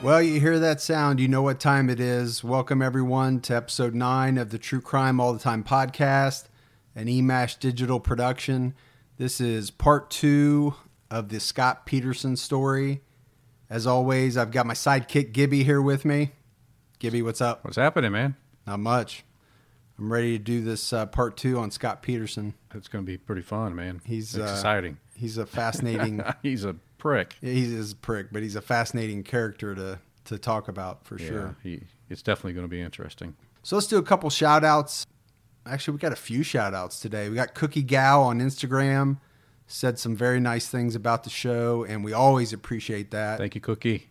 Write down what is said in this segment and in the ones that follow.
Well, you hear that sound, you know what time it is. Welcome, everyone, to episode 9 of the True Crime All the Time podcast, an eMASH digital production. This is part 2 of the Scott Peterson story. As always, I've got my sidekick, Gibby, here with me. Gibby, what's up? What's happening, man? Not much. I'm ready to do this part 2 on Scott Peterson. It's going to be pretty fun, man. He's exciting. He's a fascinating... He's a prick. He is a prick, but he's a fascinating character to talk about for sure. It's definitely going to be interesting. So let's do a couple shout outs. Actually, we got a few shout outs today. We got Cookie Gal on Instagram, said some very nice things about the show, and we always appreciate that. Thank you, Cookie.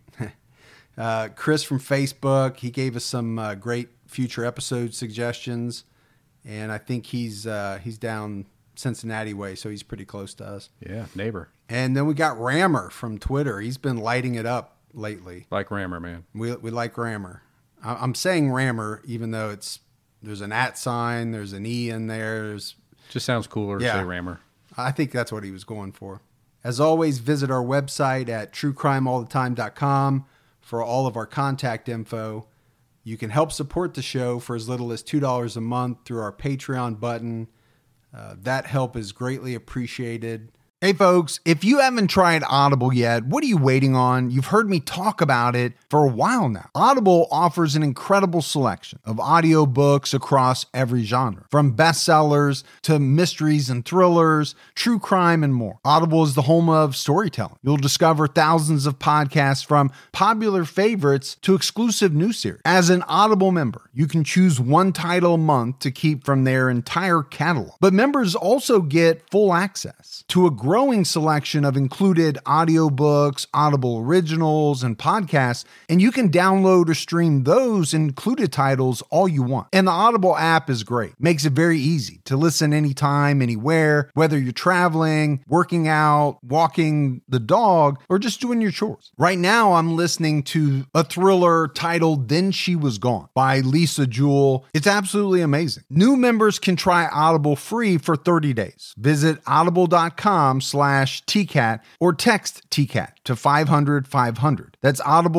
Chris from Facebook, he gave us some great future episode suggestions, and I think he's down Cincinnati way, so he's pretty close to us. Yeah, neighbor. And then we got Rammer from Twitter. He's been lighting it up lately. Like Rammer, man. We like Rammer. I'm saying Rammer, even though there's an @ sign, there's an E in there. Just sounds cooler to say Rammer. I think that's what he was going for. As always, visit our website at truecrimeallthetime.com for all of our contact info. You can help support the show for as little as $2 a month through our Patreon button. That help is greatly appreciated. Hey folks, if you haven't tried Audible yet, what are you waiting on? You've heard me talk about it for a while now. Audible offers an incredible selection of audiobooks across every genre, from bestsellers to mysteries and thrillers, true crime, and more. Audible is the home of storytelling. You'll discover thousands of podcasts from popular favorites to exclusive new series. As an Audible member, you can choose one title a month to keep from their entire catalog. But members also get full access to a growing selection of included audiobooks, Audible originals, and podcasts, and you can download or stream those included titles all you want. And the Audible app is great. Makes it very easy to listen anytime, anywhere, whether you're traveling, working out, walking the dog, or just doing your chores. Right now, I'm listening to a thriller titled Then She Was Gone by Lisa Jewell. It's absolutely amazing. New members can try Audible free for 30 days. Visit audible.com/TCAT or text TCAT to 500-500. That's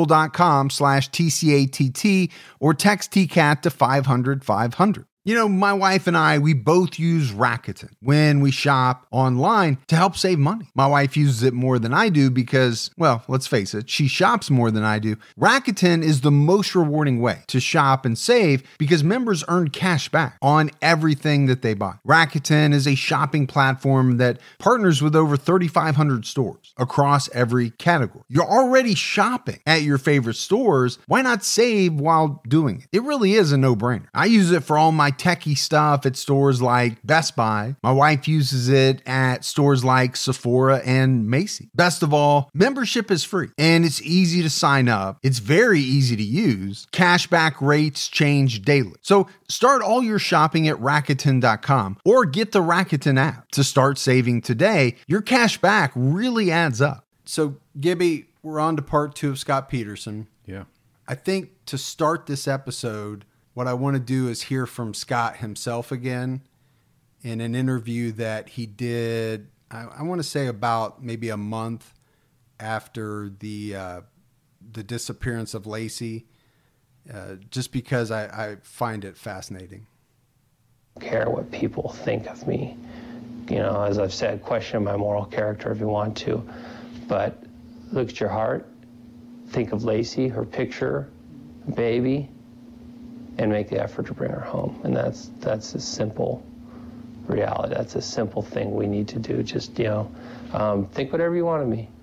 audible.com/TCATT or text TCAT to 500-500. You know, my wife and I, we both use Rakuten when we shop online to help save money. My wife uses it more than I do because, well, let's face it, she shops more than I do. Rakuten is the most rewarding way to shop and save because members earn cash back on everything that they buy. Rakuten is a shopping platform that partners with over 3,500 stores across every category. You're already shopping at your favorite stores. Why not save while doing it? It really is a no-brainer. I use it for all my techie stuff at stores like Best Buy. My wife uses it at stores like Sephora and Macy's. Best of all, membership is free and it's easy to sign up. It's very easy to use. Cashback rates change daily. So start all your shopping at Rakuten.com or get the Rakuten app to start saving today. Your cash back really adds up. So Gibby, we're on to part 2 of Scott Peterson. Yeah. I think to start this episode, what I want to do is hear from Scott himself again in an interview that he did, I want to say about maybe a month after the disappearance of Laci, just because I find it fascinating. I don't care what people think of me. You know, as I've said, question my moral character if you want to, but look at your heart, think of Laci, her picture, baby, and make the effort to bring her home. And that's a simple reality. That's a simple thing we need to do. Just, think whatever you want of me.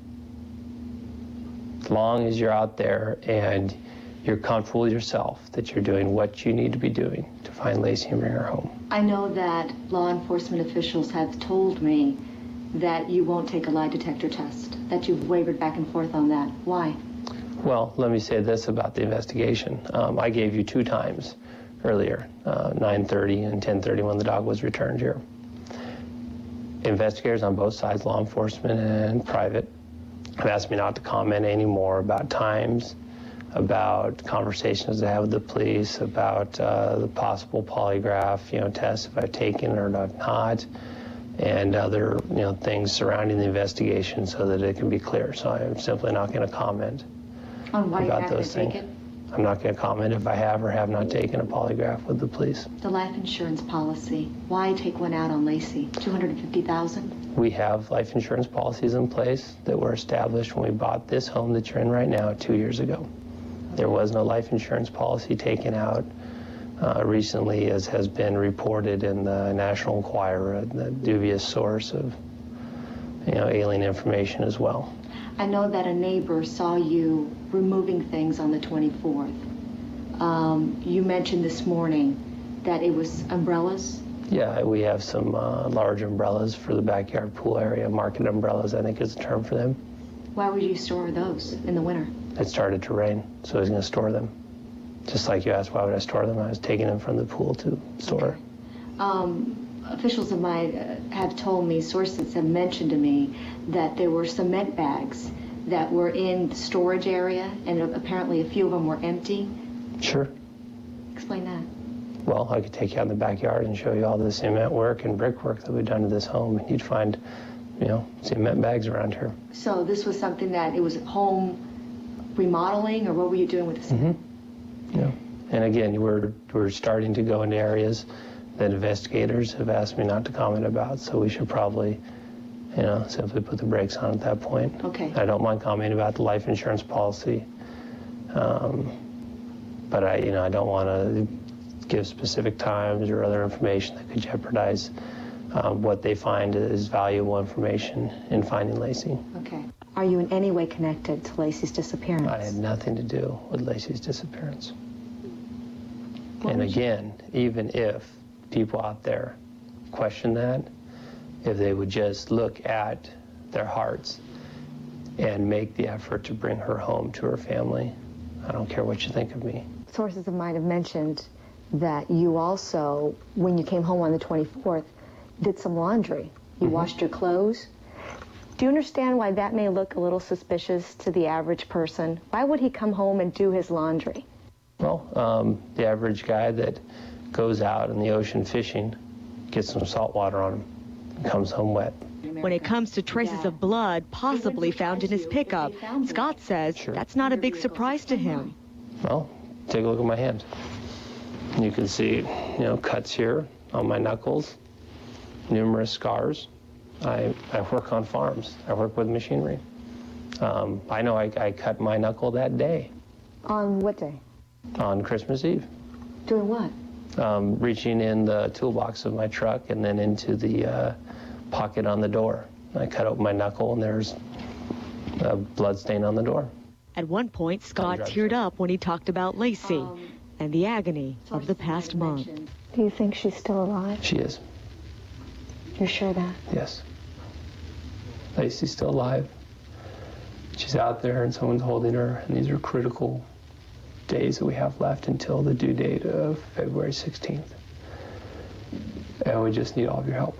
As long as you're out there and you're comfortable with yourself, that you're doing what you need to be doing to find Laci and bring her home. I know that law enforcement officials have told me that you won't take a lie detector test, that you've wavered back and forth on that. Why? Well, let me say this about the investigation. I gave you 2 times earlier, 9:30 and 10:30 when the dog was returned here. Investigators on both sides, law enforcement and private, have asked me not to comment anymore about times, about conversations I had with the police, about the possible polygraph, tests if I've taken it or not, and other, things surrounding the investigation so that it can be clear. So I'm simply not going to comment. On why you're about not going those to take things. it? I'm not going to comment if I have or have not taken a polygraph with the police. The life insurance policy. Why take one out on Lacey? $250,000? We have life insurance policies in place that were established when we bought this home that you're in right now 2 years ago. There was no life insurance policy taken out recently, as has been reported in the National Enquirer, the dubious source of alien information as well. I know that a neighbor saw you removing things on the 24th. You mentioned this morning that it was umbrellas. Yeah, we have some large umbrellas for the backyard pool area. Market umbrellas, I think is the term for them. Why would you store those in the winter? It started to rain, so I was going to store them. Just like you asked, why would I store them? I was taking them from the pool to store. Okay. Officials of mine have told me, sources have mentioned to me, that there were cement bags that were in the storage area, and apparently a few of them were empty. Sure. Explain that. Well, I could take you out in the backyard and show you all the cement work and brickwork that we've done to this home, and you'd find, cement bags around here. So this was something that, it was home remodeling, or what were you doing with the cement? Yeah. And again, we're starting to go into areas that investigators have asked me not to comment about, so we should probably, simply put the brakes on at that point. Okay. I don't mind commenting about the life insurance policy, but I don't want to give specific times or other information that could jeopardize what they find is valuable information in finding Lacey. Okay. Are you in any way connected to Lacey's disappearance? I had nothing to do with Lacey's disappearance. And again, even if people out there question that, if they would just look at their hearts and make the effort to bring her home to her family, I don't care what you think of me. Sources of mine have mentioned that you also, when you came home on the 24th, did some laundry. You washed your clothes. Do you understand why that may look a little suspicious to the average person? Why would he come home and do his laundry? Well, the average guy that goes out in the ocean fishing, gets some salt water on him, and comes home wet. When it comes to traces of blood possibly found in his pickup, Scott says that's not a big surprise to him. Well, take a look at my hand. You can see, cuts here on my knuckles, numerous scars. I work on farms. I work with machinery. I know I cut my knuckle that day. On what day? On Christmas Eve. Doing what? Reaching in the toolbox of my truck and then into the pocket on the door. I cut open my knuckle and there's a blood stain on the door. At one point, Scott teared up when he talked about Lacey and the agony of the past month. Do you think she's still alive? She is. You're sure of that? Yes. Lacey's still alive. She's out there and someone's holding her, and these are critical days that we have left until the due date of February 16th. And we just need all of your help.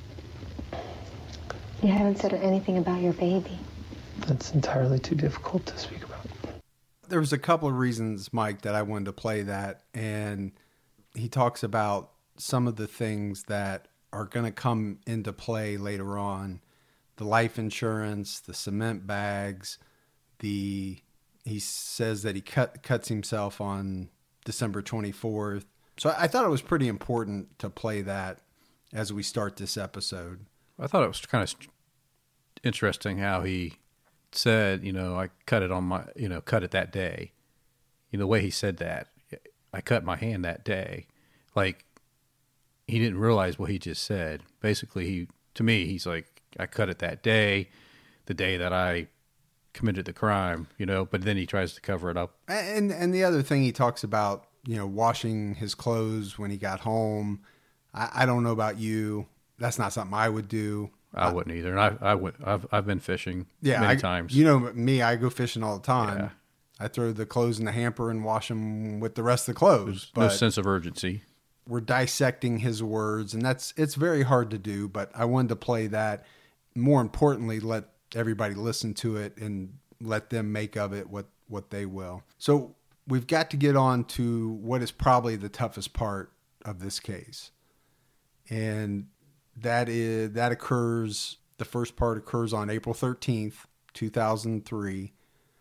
You haven't said anything about your baby. That's entirely too difficult to speak about. There was a couple of reasons, Mike, that I wanted to play that, and he talks about some of the things that are going to come into play later on. The life insurance, the cement bags, he says that he cuts himself on December 24th. So I thought it was pretty important to play that as we start this episode. I thought it was kind of interesting how he said, I cut it on my, cut it that day. The way he said that, I cut my hand that day. Like, he didn't realize what he just said. Basically, he's like, I cut it that day, the day that I committed the crime, but then he tries to cover it up. And the other thing he talks about, washing his clothes when he got home. I don't know about you. That's not something I would do. I wouldn't either. And I've been fishing many times. Me, I go fishing all the time. Yeah. I throw the clothes in the hamper and wash them with the rest of the clothes. There's no sense of urgency. We're dissecting his words, and it's very hard to do, but I wanted to play that. More importantly, let everybody listen to it and let them make of it what they will. So we've got to get on to what is probably the toughest part of this case. And the first part occurs on April 13th, 2003.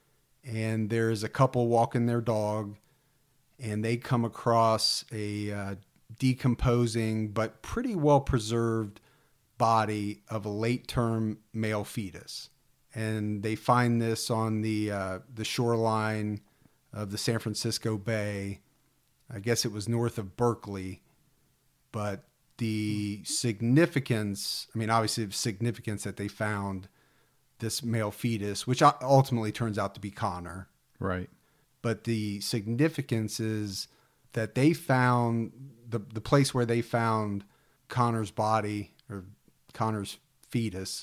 and there's a couple walking their dog, and they come across a decomposing but pretty well preserved body of a late-term male fetus. And they find this on the shoreline of the San Francisco Bay. I guess it was north of Berkeley. But the significance, I mean, obviously the significance that they found this male fetus, which ultimately turns out to be Connor. Right. But the significance is that they found the place where they found Connor's body, or Connor's fetus,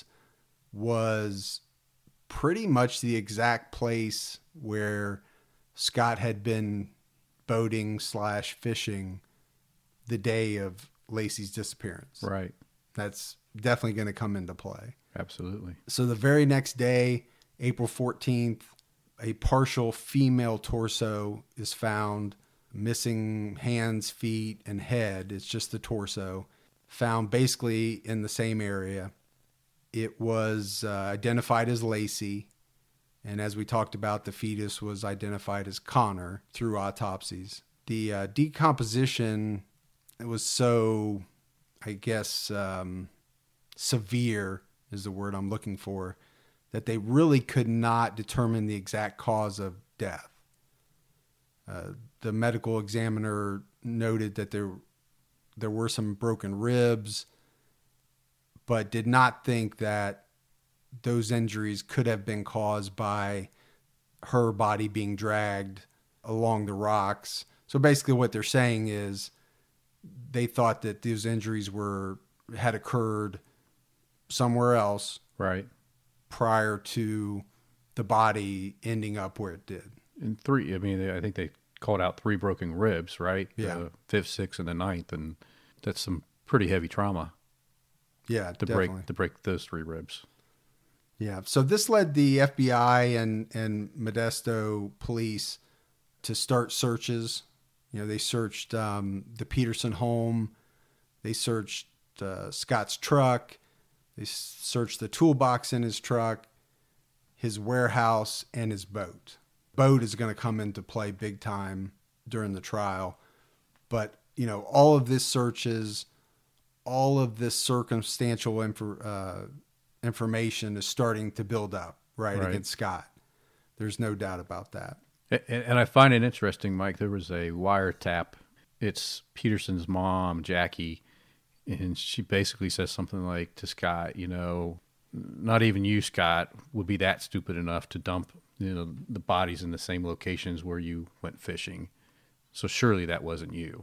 was pretty much the exact place where Scott had been boating / fishing the day of Lacey's disappearance. Right. That's definitely going to come into play. Absolutely. So the very next day, April 14th, a partial female torso is found, missing hands, feet, and head. It's just the torso, found basically in the same area. It was identified as Lacey, and as we talked about, the fetus was identified as Connor through autopsies. The decomposition, it was so, I guess, severe is the word I'm looking for, that they really could not determine the exact cause of death. The medical examiner noted that there were some broken ribs, but did not think that those injuries could have been caused by her body being dragged along the rocks. So basically what they're saying is they thought that those injuries had occurred somewhere else. Right. Prior to the body ending up where it did. And I think they called out 3 broken ribs, right? Yeah. The 5th, 6th, and the 9th, and that's some pretty heavy trauma. Yeah, to break those 3 ribs. Yeah. So this led the FBI and Modesto police to start searches. You know, they searched the Peterson home. They searched Scott's truck. They searched the toolbox in his truck, his warehouse, and his boat. Boat is going to come into play big time during the trial. But, you know, all of this searches, all of this circumstantial information is starting to build up, right, against Scott. There's no doubt about that. And I find it interesting, Mike, there was a wiretap. It's Peterson's mom, Jackie, and she basically says something like to Scott, you know, not even you, Scott, would be that stupid enough to dump, you know, the bodies in the same locations where you went fishing. So surely that wasn't you.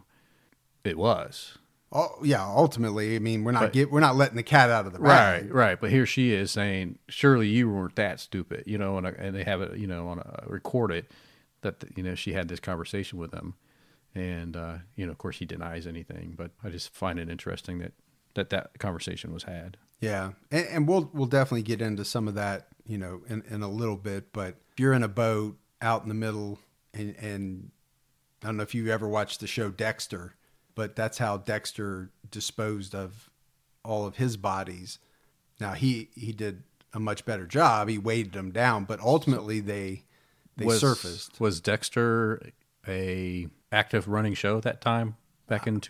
It was. Oh yeah, ultimately, I mean, we're not letting the cat out of the bag. Right. But here she is saying, surely you weren't that stupid, you know, and they have it, you know, record it that, you know, she had this conversation with him. And, you know, of course he denies anything, but I just find it interesting that conversation was had. Yeah. And we'll definitely get into some of that, you know, in a little bit, but if you're in a boat out in the middle and I don't know if you ever watched the show Dexter, but that's how Dexter disposed of all of his bodies. Now he did a much better job. He weighted them down, but ultimately they surfaced. Was Dexter a active running show at that time back in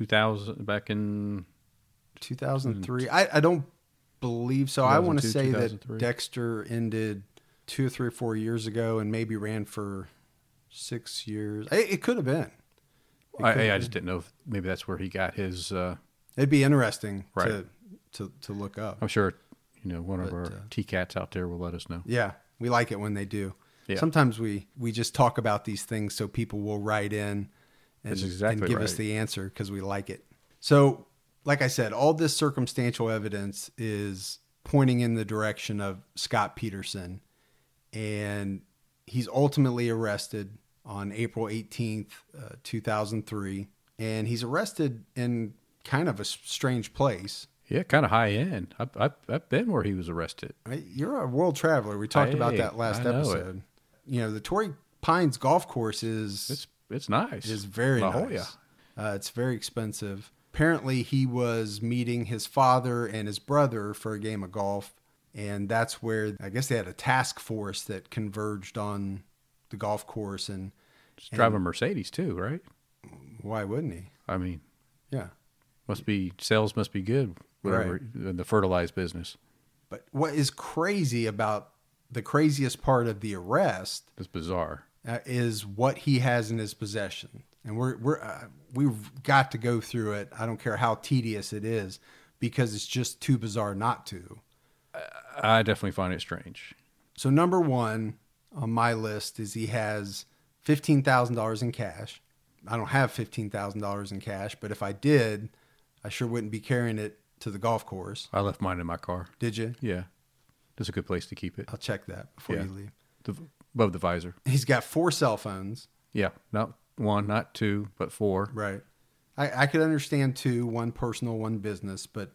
2003? I don't believe so. I want to say that Dexter ended 2 or 3 or 4 years ago and maybe ran for 6 years. It could have been. I just didn't know if maybe that's where he got his. It'd be interesting right. to look up. I'm sure, you know, one of our T-Cats out there will let us know. Yeah, we like it when they do. Yeah. Sometimes we just talk about these things so people will write in and give us the answer because we like it. So, like I said, all this circumstantial evidence is pointing in the direction of Scott Peterson, and he's ultimately arrested on April 18th, 2003, and he's arrested in kind of a strange place. Yeah, kind of high end. I've been where he was arrested. You're a world traveler. We talked about that last episode. You know, the Torrey Pines golf course is it's nice. It's very nice. It's very expensive. Apparently, he was meeting his father and his brother for a game of golf, and that's where I guess they had a task force that converged on the golf course. And He's driving a Mercedes too, right? why wouldn't he? I mean, Yeah. Sales must be good, whatever, in the fertilized business. But what is crazy about the craziest part of the arrest It's bizarre. is what he has in his possession. And we've got to go through it. I don't care how tedious it is, because it's just too bizarre not to. I definitely find it strange. So number one on my list is he has $15,000 in cash. I don't have $15,000 in cash, but if I did, I sure wouldn't be carrying it to the golf course. I left mine in my car. Did you? Yeah. That's a good place to keep it. I'll check that before you leave. Above the visor. He's got 4 cell phones. Yeah. Not 1, not 2, but 4. Right. I could understand 2, 1 personal, 1 business, but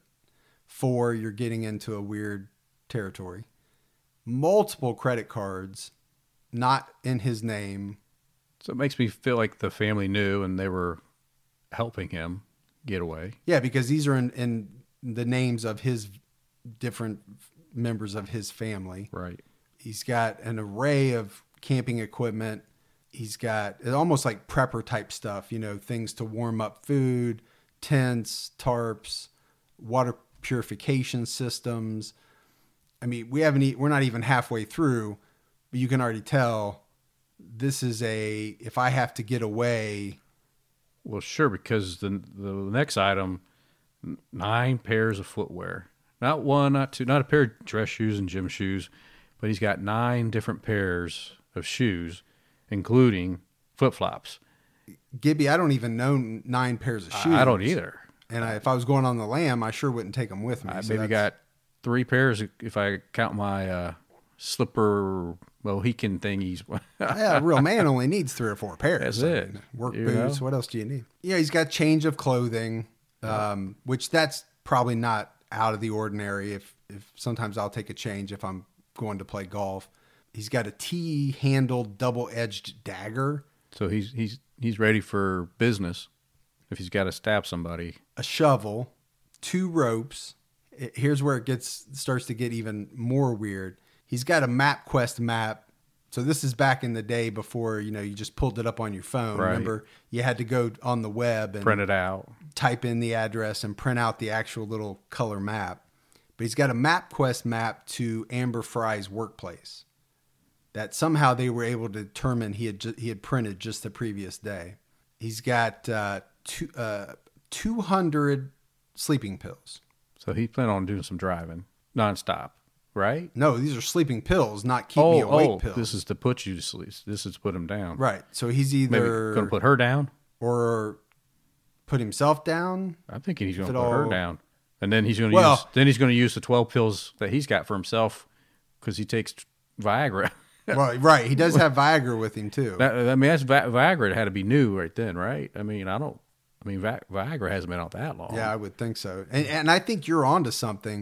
4, you're getting into a weird territory. Multiple credit cards, not in his name. So it makes me feel like the family knew and they were helping him get away. Yeah, because these are in the names of his different members of his family. Right. He's got an array of camping equipment. He's got almost like prepper type stuff, things to warm up food, tents, tarps, water purification systems. I mean, we're not even halfway through, but you can already tell this is if I have to get away. Well, sure, because the next item, 9 pairs of footwear. Not 1, not 2, not a pair of dress shoes and gym shoes, but he's got 9 different pairs of shoes, including flip-flops. Gibby, I don't even know 9 pairs of shoes. I don't either. And if I was going on the lam, I sure wouldn't take them with me. I maybe got 3 pairs if I count my slipper Mohican thingies. Yeah, a real man only needs 3 or 4 pairs. That's it. Work boots. What else do you need? Yeah, he's got change of clothing, which that's probably not out of the ordinary. If sometimes I'll take a change if I'm going to play golf. He's got a T-handled double-edged dagger. So he's ready for business if he's got to stab somebody. A shovel, 2 ropes. Here's where it starts to get even more weird. He's got a MapQuest map. So this is back in the day before, you just pulled it up on your phone. Right. Remember, you had to go on the web and print it out, type in the address and print out the actual little color map. But he's got a MapQuest map to Amber Fry's workplace that somehow they were able to determine he had printed just the previous day. He's got 200 sleeping pills. So he planned on doing some driving nonstop, right? No, these are sleeping pills, not keep me awake pills. This is to put you to sleep. This is to put him down. Right. So he's either going to put her down or put himself down. I'm thinking he's going to put her down, and then he's going to use the 12 pills that he's got for himself because he takes Viagra. Well, right. He does have Viagra with him too. That's Viagra. It had to be new right then, right? Viagra hasn't been out that long. Yeah, I would think so. And I think you're onto something.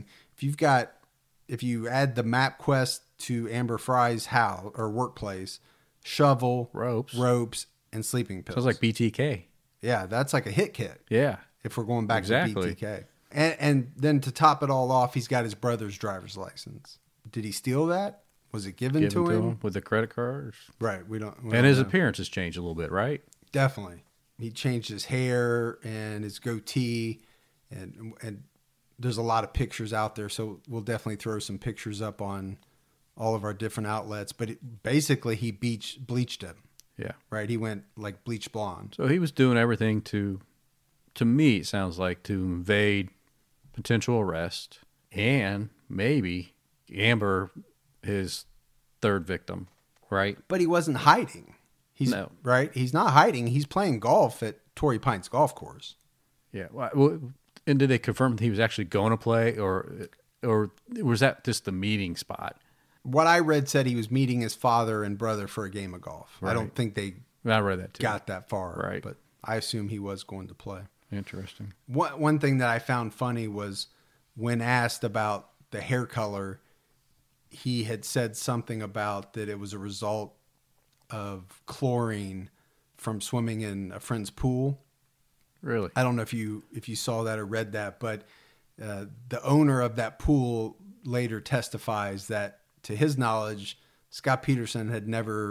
If you add the MapQuest to Amber Fry's house or workplace, shovel, ropes, and sleeping pills. Sounds like BTK. Yeah, that's like a hit kit. Yeah. If we're going back to BTK. And then to top it all off, he's got his brother's driver's license. Did he steal that? Was it given to him with the credit cards? Right. We don't his know. appearance has changed a little bit, right? Definitely. He changed his hair and his goatee, and there's a lot of pictures out there, so we'll definitely throw some pictures up on all of our different outlets. But basically, he bleached him. Yeah. Right? He went like bleach blonde. So he was doing everything to me, it sounds like, to evade potential arrest and maybe Amber, his third victim, right? But he wasn't hiding. No. Right? He's not hiding. He's playing golf at Torrey Pines Golf Course. Yeah. Well, and did they confirm that he was actually going to play, or was that just the meeting spot? What I read said he was meeting his father and brother for a game of golf. Right. I don't think they I read that too. got that far. Right. But I assume he was going to play. Interesting. One thing that I found funny was when asked about the hair color, he had said something about that it was a result of chlorine from swimming in a friend's pool. Really? I don't know if you saw that or read that, but the owner of that pool later testifies that, to his knowledge, Scott Peterson had never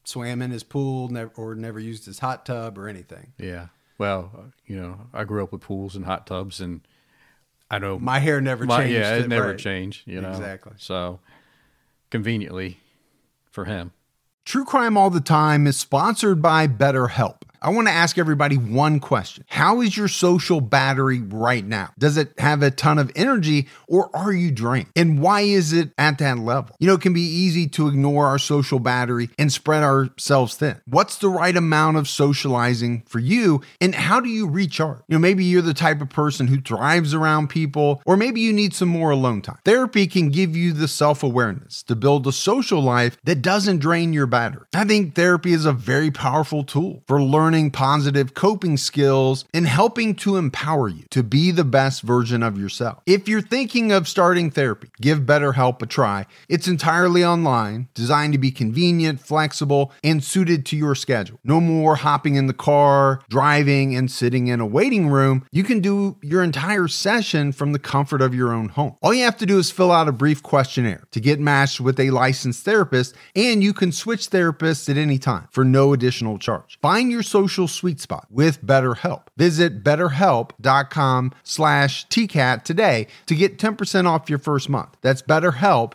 swam in his pool, or never used his hot tub or anything. Yeah. Well, I grew up with pools and hot tubs, and I know My hair never changed. Yeah, it never right. changed. Exactly. So conveniently for him. True Crime All the Time is sponsored by BetterHelp. I want to ask everybody one question. How is your social battery right now? Does it have a ton of energy, or are you drained? And why is it at that level? It can be easy to ignore our social battery and spread ourselves thin. What's the right amount of socializing for you, and how do you recharge? Maybe you're the type of person who thrives around people, or maybe you need some more alone time. Therapy can give you the self-awareness to build a social life that doesn't drain your battery. I think therapy is a very powerful tool for learning positive coping skills and helping to empower you to be the best version of yourself. If you're thinking of starting therapy, give BetterHelp a try. It's entirely online, designed to be convenient, flexible, and suited to your schedule. No more hopping in the car, driving, and sitting in a waiting room. You can do your entire session from the comfort of your own home. All you have to do is fill out a brief questionnaire to get matched with a licensed therapist, and you can switch therapists at any time for no additional charge. Find your social sweet spot with BetterHelp. Visit betterhelp.com/TCAT today to get 10% off your first month. That's BetterHelp,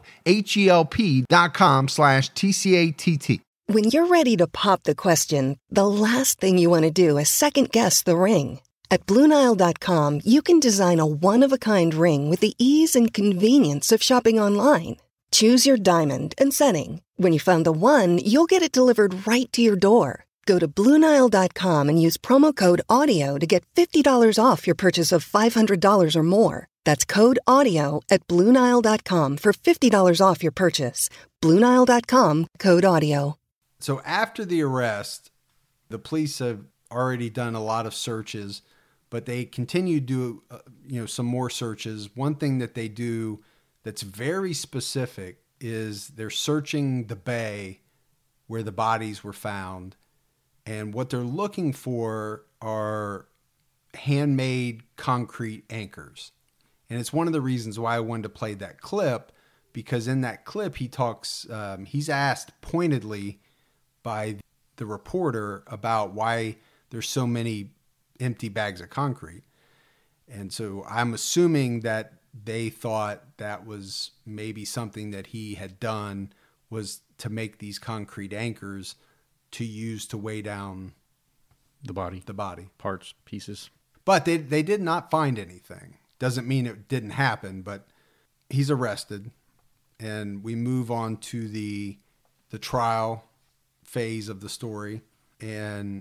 HELP.com/TCATT. When you're ready to pop the question, the last thing you want to do is second-guess the ring. At BlueNile.com, you can design a one-of-a-kind ring with the ease and convenience of shopping online. Choose your diamond and setting. When you find the one, you'll get it delivered right to your door. Go to BlueNile.com and use promo code AUDIO to get $50 off your purchase of $500 or more. That's code AUDIO at BlueNile.com for $50 off your purchase. BlueNile.com, code AUDIO. So after the arrest, the police have already done a lot of searches, but they continue to do some more searches. One thing that they do that's very specific is they're searching the bay where the bodies were found. And what they're looking for are handmade concrete anchors. And it's one of the reasons why I wanted to play that clip, because in that clip, he talks, he's asked pointedly by the reporter about why there's so many empty bags of concrete. And so I'm assuming that they thought that was maybe something that he had done, was to make these concrete anchors to use to weigh down The body. Parts, pieces. But they did not find anything. Doesn't mean it didn't happen, but he's arrested. And we move on to the trial phase of the story. And,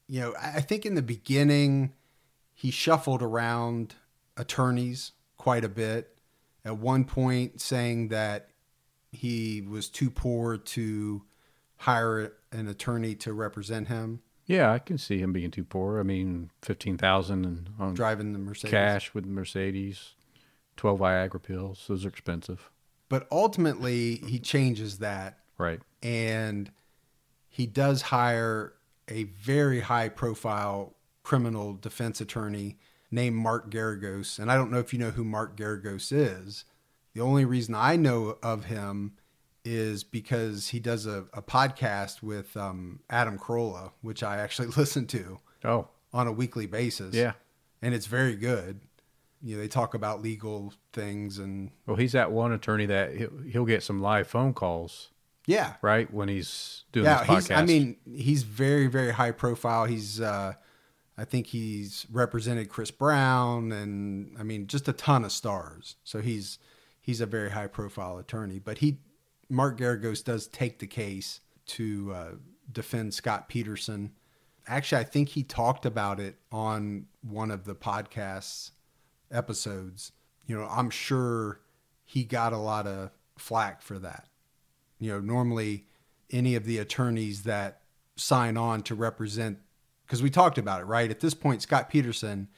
I think in the beginning, he shuffled around attorneys quite a bit. At one point saying that he was too poor to hire an attorney to represent him. Yeah, I can see him being too poor. I mean, $15,000 on driving the Mercedes, cash with the Mercedes, 12 Viagra pills. Those are expensive. But ultimately, he changes that. Right. And he does hire a very high-profile criminal defense attorney named Mark Geragos. And I don't know if you know who Mark Geragos is. The only reason I know of him is because he does a podcast with Adam Carolla, which I actually listen to on a weekly basis. Yeah. And it's very good. They talk about legal things. And well, he's that one attorney that he'll get some live phone calls. Yeah. Right? When he's doing this podcast. He's very, very high profile. He's, I think he's represented Chris Brown and just a ton of stars. So he's a very high profile attorney, but Mark Geragos does take the case to defend Scott Peterson. Actually, I think he talked about it on one of the podcast's episodes. I'm sure he got a lot of flack for that. Normally any of the attorneys that sign on to represent, because we talked about it, right? At this point, Scott Peterson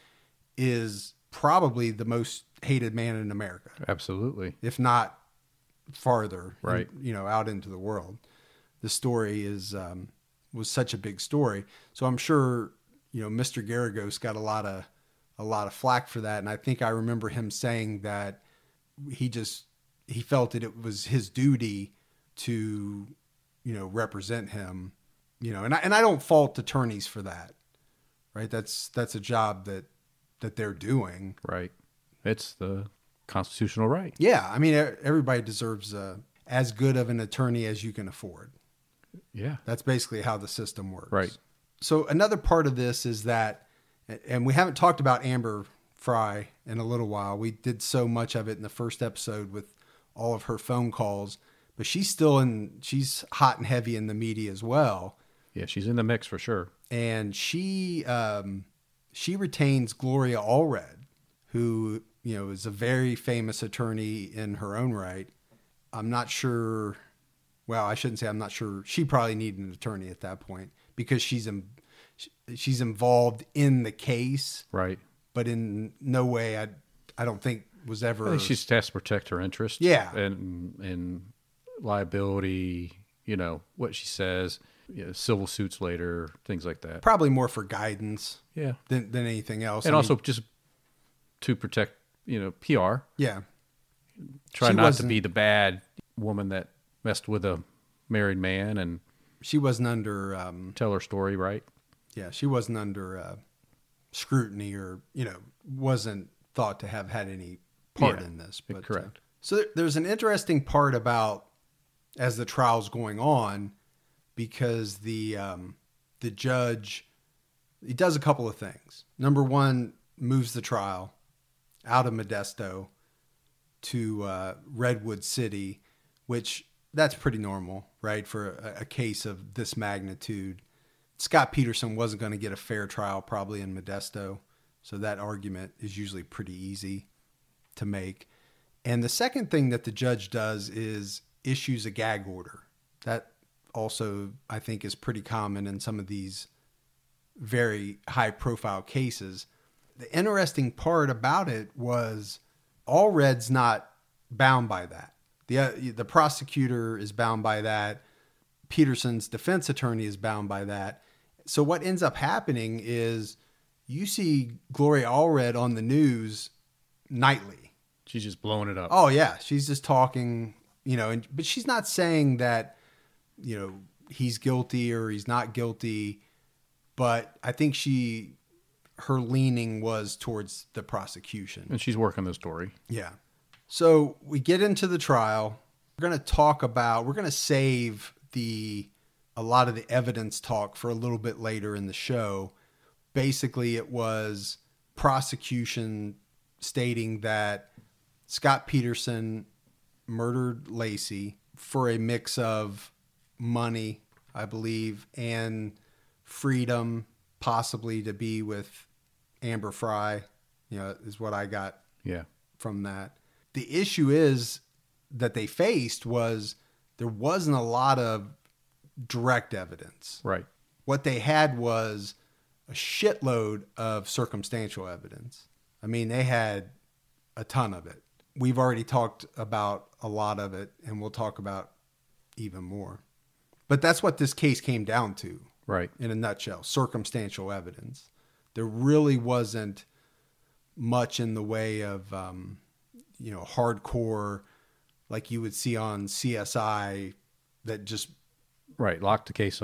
is probably the most hated man in America. Absolutely. If not farther, right? Out into the world. The story was such a big story, so I'm sure Mr. Geragos got a lot of flack for that, and I think I remember him saying that he felt that it was his duty to represent him, and I don't fault attorneys for that, right? That's a job that they're doing. Right. It's the constitutional right. Yeah. I mean, everybody deserves as good of an attorney as you can afford. Yeah. That's basically how the system works. Right. So another part of this is that, and we haven't talked about Amber Fry in a little while. We did so much of it in the first episode with all of her phone calls, but she's hot and heavy in the media as well. Yeah, she's in the mix for sure. And she retains Gloria Allred, who, is a very famous attorney in her own right. I'm not sure. Well, I shouldn't say I'm not sure. She probably needed an attorney at that point because she's involved in the case. Right. But in no way, I don't think was ever. I think she has to protect her interests. Yeah. And liability, what she says, civil suits later, things like that. Probably more for guidance. Yeah. Than anything else. And also just to protect, PR. Yeah. Try not to be the bad woman that messed with a married man and she wasn't under tell her story, right? Yeah, she wasn't under scrutiny or wasn't thought to have had any part in this. But correct. So there's an interesting part about as the trial's going on because the judge, he does a couple of things. Number one, moves the trial out of Modesto to Redwood City, which that's pretty normal, right? For a case of this magnitude. Scott Peterson wasn't going to get a fair trial probably in Modesto. So that argument is usually pretty easy to make. And the second thing that the judge does is issues a gag order. That also, I think, is pretty common in some of these very high profile cases. The interesting part about it was Allred's not bound by that. The prosecutor is bound by that. Peterson's defense attorney is bound by that. So what ends up happening is you see Gloria Allred on the news nightly. She's just blowing it up. Oh yeah. She's just talking, but she's not saying that, he's guilty or he's not guilty. But I think her leaning was towards the prosecution. And she's working the story. Yeah. So we get into the trial. We're going to save a lot of the evidence talk for a little bit later in the show. Basically, it was prosecution stating that Scott Peterson murdered Laci for a mix of money, I believe, and freedom, possibly to be with Amber Fry, is what I got from that. The issue is that they faced was there wasn't a lot of direct evidence. Right. What they had was a shitload of circumstantial evidence. I mean, they had a ton of it. We've already talked about a lot of it, and we'll talk about even more. But that's what this case came down to. Right. In a nutshell, circumstantial evidence. There really wasn't much in the way of, hardcore, like you would see on CSI that just locked the case up.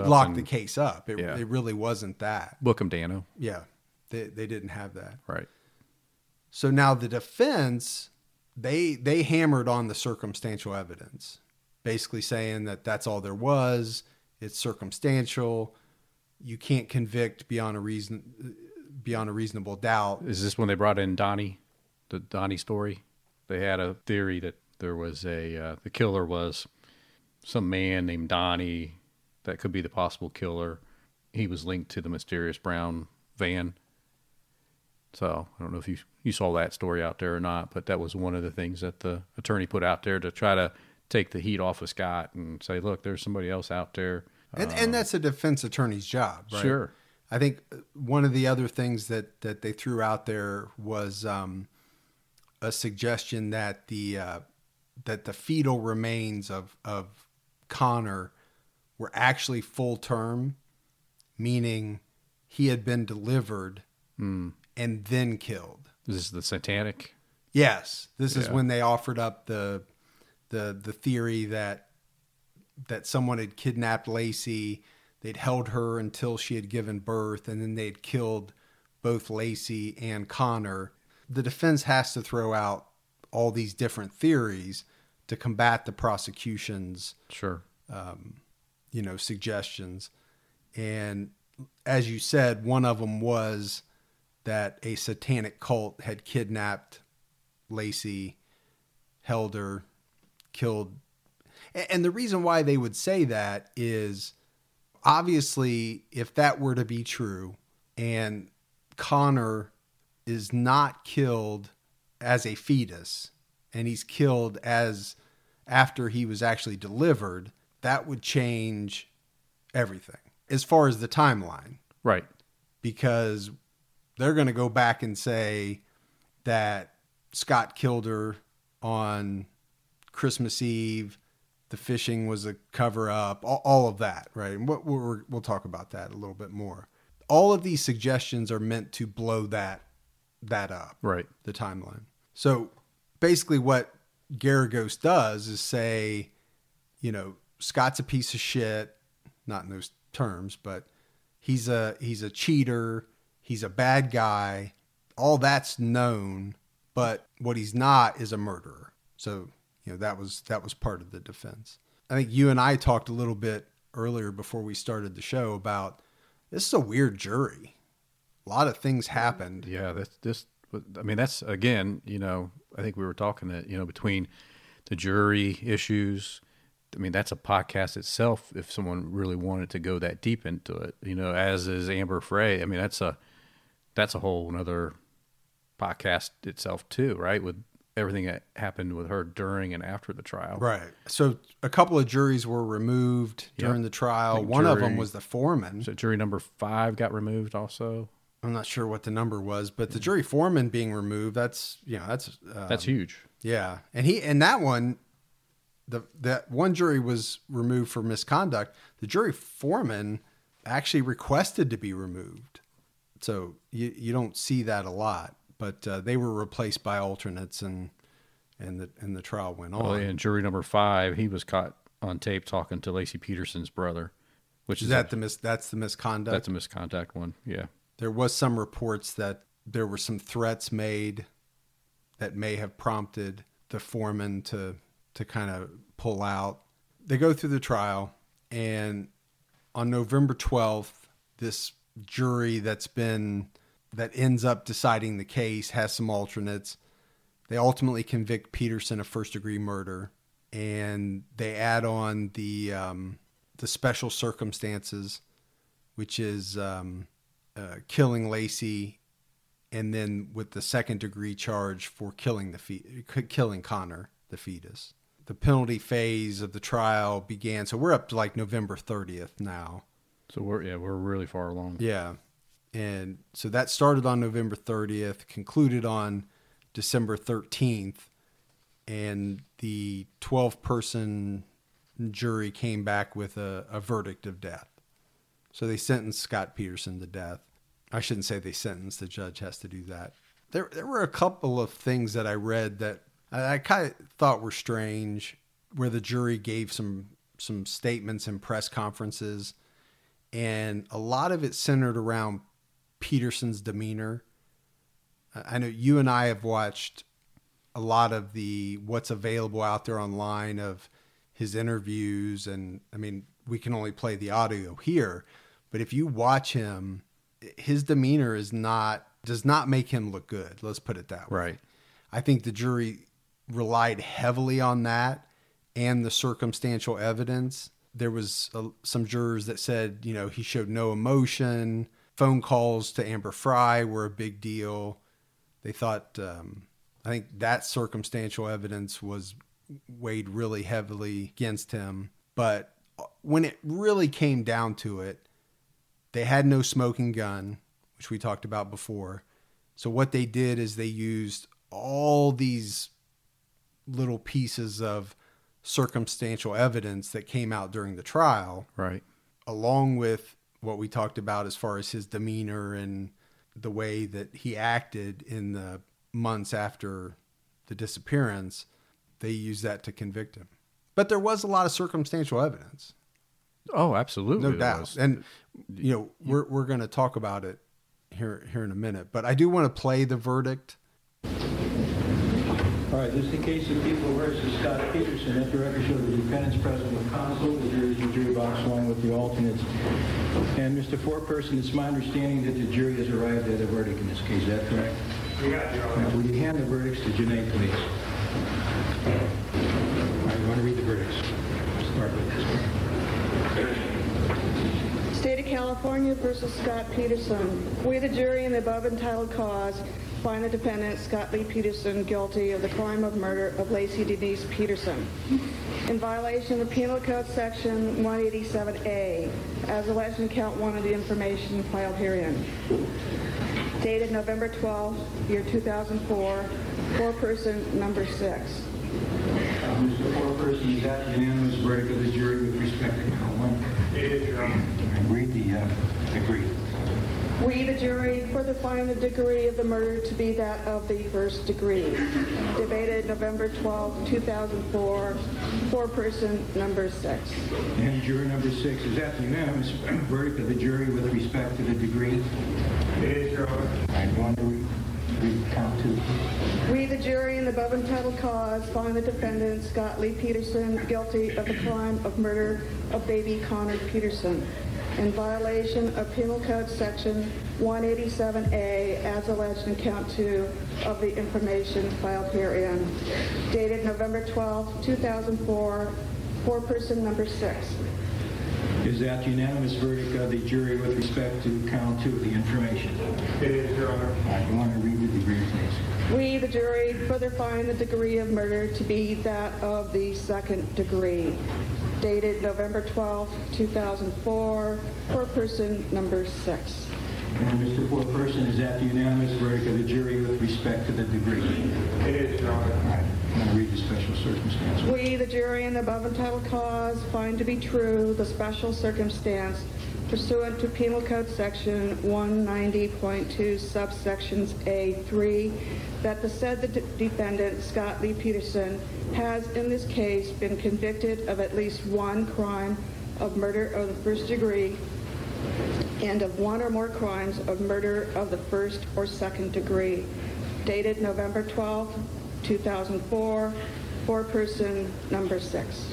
It really wasn't that. Book 'em, Dano. Yeah, they didn't have that. Right. So now the defense, they hammered on the circumstantial evidence, basically saying that that's all there was. It's circumstantial. You can't convict beyond a reasonable doubt. Is this when they brought in Donnie, the Donnie story? They had a theory that there was the killer was some man named Donnie that could be the possible killer. He was linked to the mysterious brown van. So I don't know if you saw that story out there or not, but that was one of the things that the attorney put out there to try to take the heat off of Scott and say, look, there's somebody else out there. And that's a defense attorney's job, right? Sure. I think one of the other things that they threw out there was a suggestion that the fetal remains of Connor were actually full term, meaning he had been delivered and then killed. Is this the satanic? Yes. This is when they offered up the theory that that someone had kidnapped Lacey. They'd held her until she had given birth, and then they'd killed both Lacey and Connor. The defense has to throw out all these different theories to combat the prosecution's suggestions. And as you said, one of them was that a satanic cult had kidnapped Lacey, held her, killed. And the reason why they would say that is, obviously, if that were to be true, and Connor is not killed as a fetus, and he's killed as after he was actually delivered, that would change everything as far as the timeline. Right. Because they're going to go back and say that Scott killed her on Christmas Eve. The fishing was a cover up, all of that. Right. And we'll talk about that a little bit more. All of these suggestions are meant to blow that up. Right. The timeline. So basically what Garagos does is say, Scott's a piece of shit, not in those terms, but he's a cheater, he's a bad guy. All that's known, but what he's not is a murderer. So, that was part of the defense. I think you and I talked a little bit earlier before we started the show about this is a weird jury. A lot of things happened. Yeah, that's again, I think we were talking that, between the jury issues, that's a podcast itself if someone really wanted to go that deep into it, as is Amber Frey. That's a whole another podcast itself too, right? With everything that happened with her during and after the trial. Right. So a couple of juries were removed during the trial. One of them was the foreman. So jury number 5 got removed also. I'm not sure what the number was, but the jury foreman being removed, that's huge. Yeah. And that one, that one jury was removed for misconduct. The jury foreman actually requested to be removed. So you don't see that a lot, but they were replaced by alternates and the trial went on. Well, and jury number 5, he was caught on tape talking to Lacey Peterson's brother, which is that's the misconduct. That's a misconduct one. Yeah. There was some reports that there were some threats made that may have prompted the foreman to kind of pull out. They go through the trial, and on November 12th, this jury that ends up deciding the case has some alternates. They ultimately convict Peterson of first-degree murder, and they add on the special circumstances, which is killing Lacey, and then with the second-degree charge for killing Connor, the fetus. The penalty phase of the trial began, so we're up to like November 30th now. So we're really far along. Yeah. And so that started on November 30th, concluded on December 13th, and the 12-person jury came back with a verdict of death. So they sentenced Scott Peterson to death. I shouldn't say they sentenced, the judge has to do that. There were a couple of things that I read that I kind of thought were strange, where the jury gave some statements and press conferences, and a lot of it centered around Peterson's demeanor. I know you and I have watched a lot of what's available out there online of his interviews, and we can only play the audio here, but if you watch him, his demeanor does not make him look good. Let's put it that way. Right. I think the jury relied heavily on that and the circumstantial evidence. There was some jurors that said, he showed no emotion. Phone calls to Amber Frey were a big deal. They thought, I think that circumstantial evidence was weighed really heavily against him. But when it really came down to it, they had no smoking gun, which we talked about before. So what they did is they used all these little pieces of circumstantial evidence that came out during the trial. Right. Along with what we talked about as far as his demeanor and the way that he acted in the months after the disappearance, they used that to convict him. But there was a lot of circumstantial evidence. Oh, absolutely. No doubt. And, we're going to talk about it here in a minute. But I do want to play the verdict. All right, this is the case of People versus Scott Peterson. Let the record show the defendants present with counsel, the jury's in the jury box along with the alternates. And Mr. Foreperson, it's my understanding that the jury has arrived at a verdict in this case. Is that correct? Yeah, Your Honor. Will you hand the verdicts to Janae, please? All right, you want to read the verdicts? Start with this. State of California versus Scott Peterson. We, the jury, in the above entitled cause, find the defendant, Scott Lee Peterson, guilty of the crime of murder of Lacey Denise Peterson in violation of Penal Code Section 187A, as alleged in Count 1 of the information filed herein. Dated November 12, year 2004, foreperson number 6. Mr. Foreperson, is that unanimous verdict of the jury with respect to Count 1? It is, Your Honor. Read the agree. We, the jury, further find the degree of the murder to be that of the first degree. Debated November 12, 2004, foreperson number 6. And jury number 6, is that the unanimous verdict of the jury with respect to the degree? It is, Your Honor. I want to read count 2. We, the jury, in the above entitled cause, find the defendant, Scott Lee Peterson, guilty of the crime of murder of baby Connor Peterson in violation of Penal Code Section 187A, as alleged in Count 2 of the information filed herein. Dated November 12, 2004, foreperson number 6. Is that the unanimous verdict of the jury with respect to Count 2 of the information? It is, Your Honor. I want to read the degree, please. We, the jury, further find the degree of murder to be that of the second degree. Dated November 12, 2004, foreperson number 6. And Mr. Foreperson, is that the unanimous verdict of the jury with respect to the degree? It is, Your Honor. All right. I'm going to read the special circumstance. We, the jury, in the above entitled cause, find to be true the special circumstance pursuant to Penal Code Section 190.2, subsections A3, that the said defendant, Scott Lee Peterson, has in this case been convicted of at least one crime of murder of the first degree and of one or more crimes of murder of the first or second degree. Dated November 12, 2004, foreperson number 6.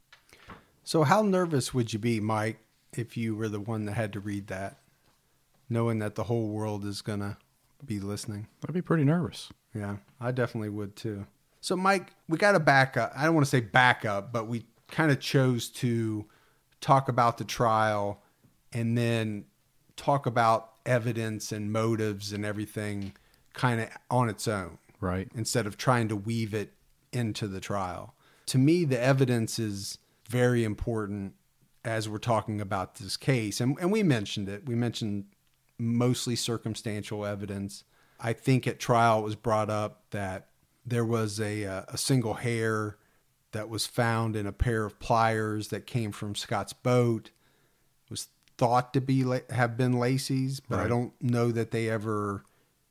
So how nervous would you be, Mike, if you were the one that had to read that, knowing that the whole world is going to be listening? I'd be pretty nervous. Yeah, I definitely would too. So, Mike, we got to back up. I don't want to say back up, but we kind of chose to talk about the trial and then talk about evidence and motives and everything kind of on its own. Right. Instead of trying to weave it into the trial. To me, the evidence is very important as we're talking about this case. And we mentioned it. We mentioned mostly circumstantial evidence. I think at trial it was brought up that there was a single hair that was found in a pair of pliers that came from Scott's boat. It was thought to have been Lacey's, but right. I don't know that they ever,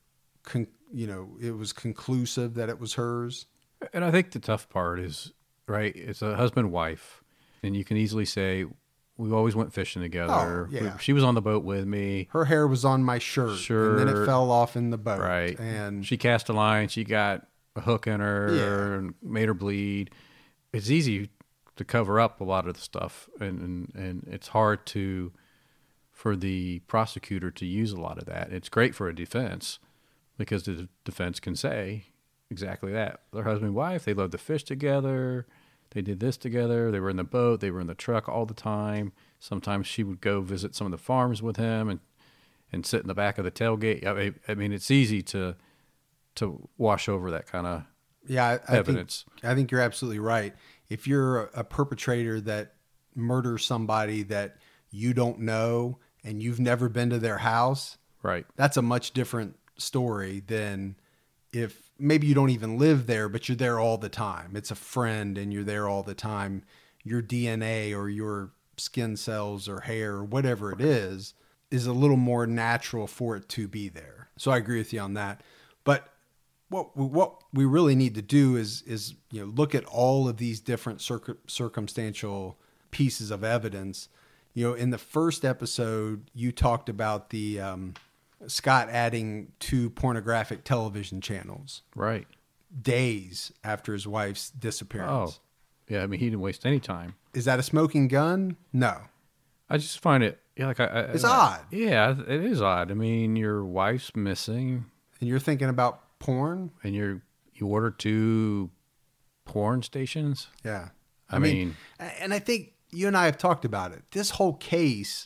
it was conclusive that it was hers. And I think the tough part is, right, it's a husband-wife, and you can easily say, we always went fishing together. Oh, yeah. She was on the boat with me. Her hair was on my shirt, and then it fell off in the boat. Right. And she cast a line. She got a hook in her and made her bleed. It's easy to cover up a lot of the stuff, and it's hard for the prosecutor to use a lot of that. It's great for a defense because the defense can say exactly that. Their husband and wife, they loved to fish together. They did this together. They were in the boat. They were in the truck all the time. Sometimes she would go visit some of the farms with him and sit in the back of the tailgate. I mean, it's easy to wash over that kind of evidence. I think you're absolutely right. If you're a perpetrator that murders somebody that you don't know and you've never been to their house, right? That's a much different story than if maybe you don't even live there, but you're there all the time. It's a friend and you're there all the time. Your DNA or your skin cells or hair or whatever it is a little more natural for it to be there. So I agree with you on that. But what we really need to do is look at all of these different circumstantial pieces of evidence. In the first episode, you talked about the Scott adding 2 pornographic television channels. Right. Days after his wife's disappearance. Oh, yeah. I mean, he didn't waste any time. Is that a smoking gun? No. I just find it it's odd. Yeah, it is odd. I mean, your wife's missing, and you're thinking about porn, and you order 2 porn stations. Yeah, I mean, and I think you and I have talked about it. This whole case,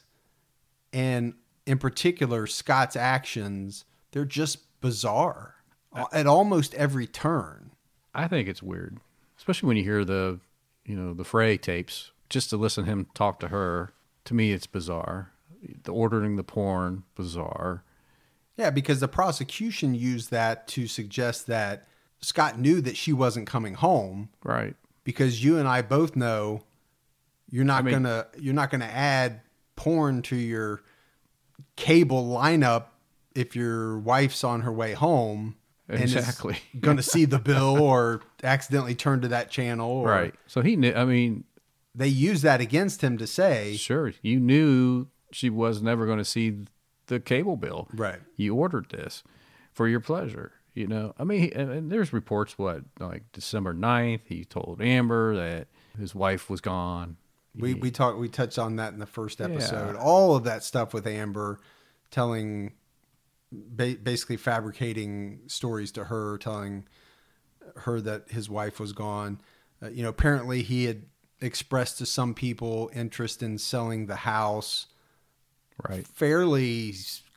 and in particular Scott's actions, they're just bizarre at almost every turn. I think it's weird, especially when you hear the Frey tapes. Just to listen to him talk to her, to me, it's bizarre. The ordering the porn, bizarre. Yeah, because the prosecution used that to suggest that Scott knew that she wasn't coming home. Right. Because you and I both know you're not gonna add porn to your cable lineup if your wife's on her way home. Exactly. And is going to see the bill or accidentally turn to that channel. Right. So he knew. I mean, they used that against him to say, sure, you knew she was never going to see the cable bill. Right. You ordered this for your pleasure. I mean, and there's reports, like December 9th, he told Amber that his wife was gone. We touched on that in the first episode. Yeah. All of that stuff with Amber telling, basically fabricating stories to her, telling her that his wife was gone. Apparently he had expressed to some people interest in selling the house. Right. Fairly,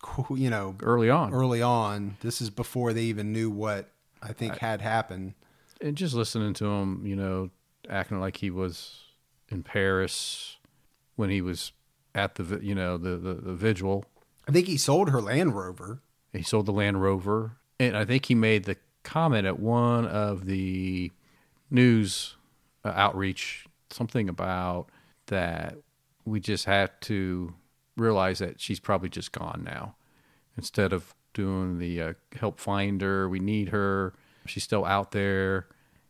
early on. Early on. This is before they even knew what I think had happened. And just listening to him, acting like he was in Paris when he was at the vigil. I think he sold her Land Rover. He sold the Land Rover. And I think he made the comment at one of the news outreach, something about that we just have to realize that she's probably just gone now. Instead of doing the help find her, we need her. She's still out there,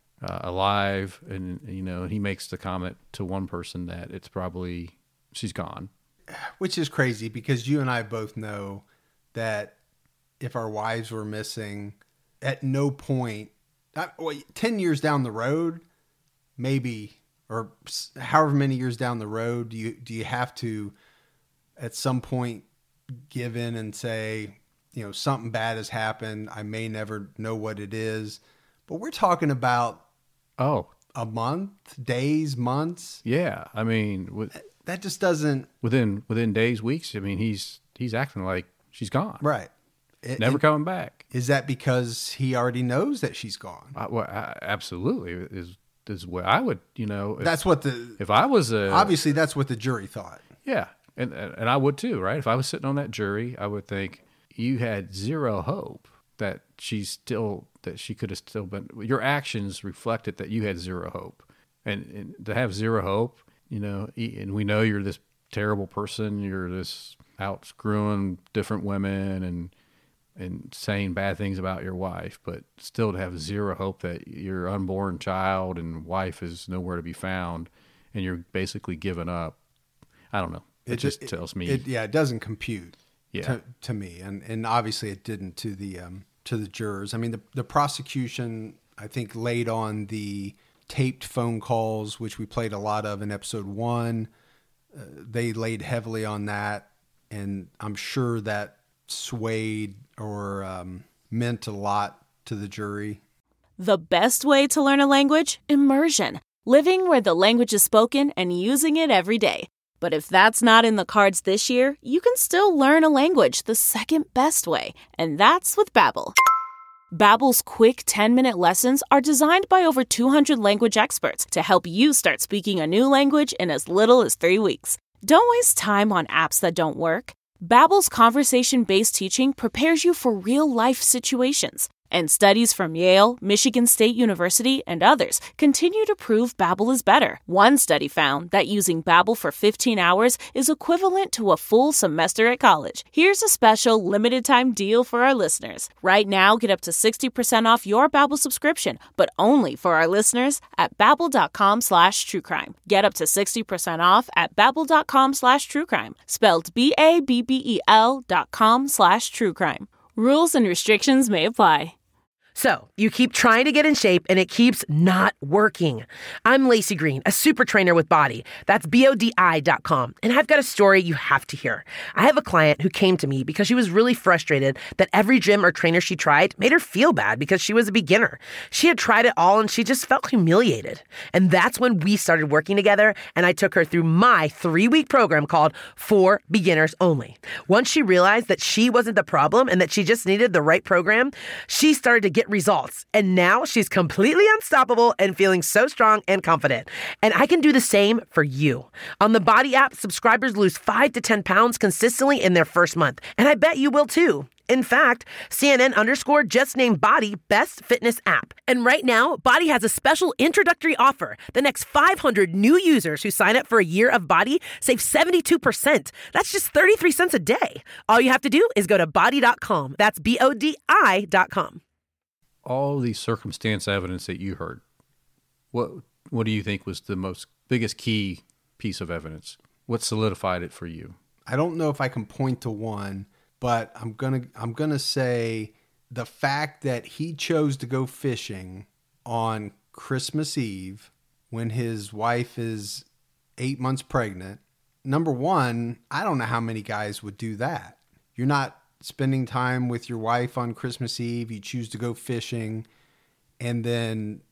alive. And, he makes the comment to one person that it's probably she's gone. Which is crazy because you and I both know that if our wives were missing, at no point, 10 years down the road, maybe, or however many years down the road, do you have to at some point give in and say, something bad has happened. I may never know what it is, but we're talking about a month, days, months. Yeah, I mean, that just doesn't within days, weeks. I mean, he's acting like she's gone. Right. Never coming back. Is that because he already knows that she's gone? Absolutely is what I would. That's what if I was obviously that's what the jury thought. Yeah, and I would too, right? If I was sitting on that jury, I would think you had zero hope that she could have still been. Your actions reflected that you had zero hope, and to have zero hope, and we know you're this terrible person. You're this out screwing different women and saying bad things about your wife, but still to have zero hope that your unborn child and wife is nowhere to be found, and you're basically giving up. I don't know. It just tells me. It doesn't compute. Yeah. To me, and obviously it didn't to the jurors. I mean, the prosecution, I think, laid on the taped phone calls, which we played a lot of in episode 1. They laid heavily on that, and I'm sure that swayed or meant a lot to the jury. The best way to learn a language? Immersion. Living where the language is spoken and using it every day. But if that's not in the cards this year, you can still learn a language the second best way, and that's with Babbel. Babbel's quick 10-minute lessons are designed by over 200 language experts to help you start speaking a new language in as little as 3 weeks. Don't waste time on apps that don't work. Babbel's conversation-based teaching prepares you for real-life situations. And studies from Yale, Michigan State University, and others continue to prove Babbel is better. One study found that using Babbel for 15 hours is equivalent to a full semester at college. Here's a special limited-time deal for our listeners. Right now, get up to 60% off your Babbel subscription, but only for our listeners at Babbel.com/truecrime. Get up to 60% off at Babbel.com/truecrime. Spelled BABBEL.com/truecrime. Rules and restrictions may apply. So, you keep trying to get in shape and it keeps not working. I'm Lacey Green, a super trainer with Body. That's BODI.com. And I've got a story you have to hear. I have a client who came to me because she was really frustrated that every gym or trainer she tried made her feel bad because she was a beginner. She had tried it all and she just felt humiliated. And that's when we started working together and I took her through my 3-week program called For Beginners Only. Once she realized that she wasn't the problem and that she just needed the right program, she started to get results. And now she's completely unstoppable and feeling so strong and confident. And I can do the same for you. On the Body app, subscribers lose 5 to 10 pounds consistently in their first month. And I bet you will too. In fact, CNN_ just named Body Best Fitness App. And right now, Body has a special introductory offer. The next 500 new users who sign up for a year of Body save 72%. That's just 33 cents a day. All you have to do is go to Body.com. That's BODI.com. All these circumstance evidence that you heard, what do you think was the biggest key piece of evidence? What solidified it for you? I don't know if I can point to one, but I'm gonna say the fact that he chose to go fishing on Christmas Eve when his wife is 8 months pregnant. Number one, I don't know how many guys would do that. You're not spending time with your wife on Christmas Eve, you choose to go fishing, and then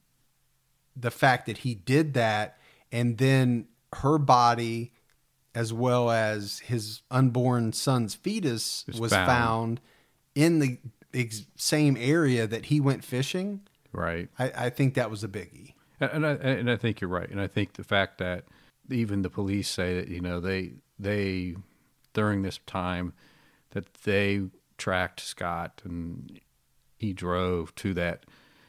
the fact that he did that, and then her body, as well as his unborn son's fetus, was found in the same area that he went fishing. Right. I think that was a biggie. And I think you're right. And I think the fact that even the police say that, you know, they during this time that they tracked Scott and he drove to that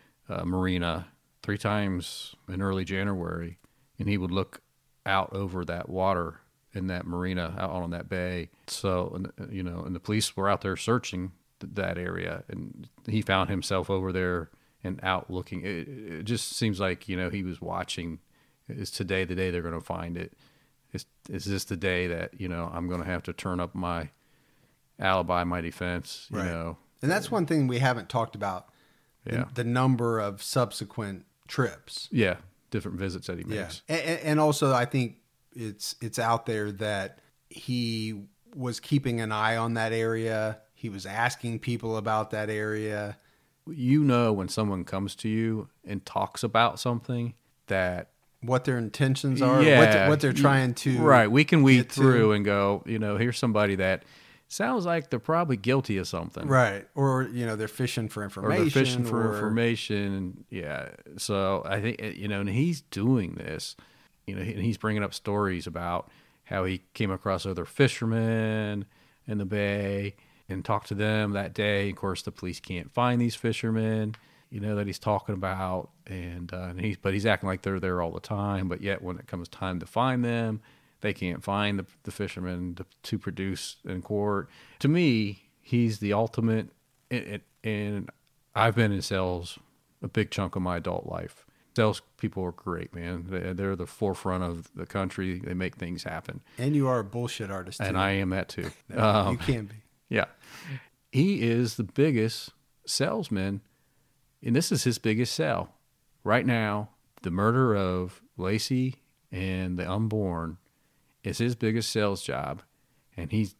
marina 3 times in early January, and he would look out over that water in that marina out on that bay. So, you know, and the police were out there searching that area, and he found himself over there and out looking. It just seems like, you know, he was watching. Is today the day they're going to find it? Is this the day that, you know, I'm going to have to turn up my alibi, my defense, you know? And that's one thing we haven't talked about. Yeah. The number of subsequent trips. Yeah. Different visits that he makes. Yeah. And also I think it's out there that he was keeping an eye on that area. He was asking people about that area. You know, when someone comes to you and talks about something, that what their intentions are, what they're trying to right. We can weed through and go, you know, here's somebody that sounds like they're probably guilty of something. Right. Or, you know, they're fishing for information. Or they're fishing for information. Yeah. So I think, you know, and he's doing this, you know, and he's bringing up stories about how he came across other fishermen in the bay and talked to them that day. Of course, the police can't find these fishermen, you know, that he's talking about. But he's acting like they're there all the time. But yet when it comes time to find them, they can't find the fishermen to produce in court. To me, he's the ultimate, and I've been in sales a big chunk of my adult life. Sales people are great, man. They're the forefront of the country. They make things happen. And you are a bullshit artist, too. And I am that, too. You can be. Yeah. He is the biggest salesman, and this is his biggest sell. Right now, the murder of Lacey and the unborn is his biggest sales job, and he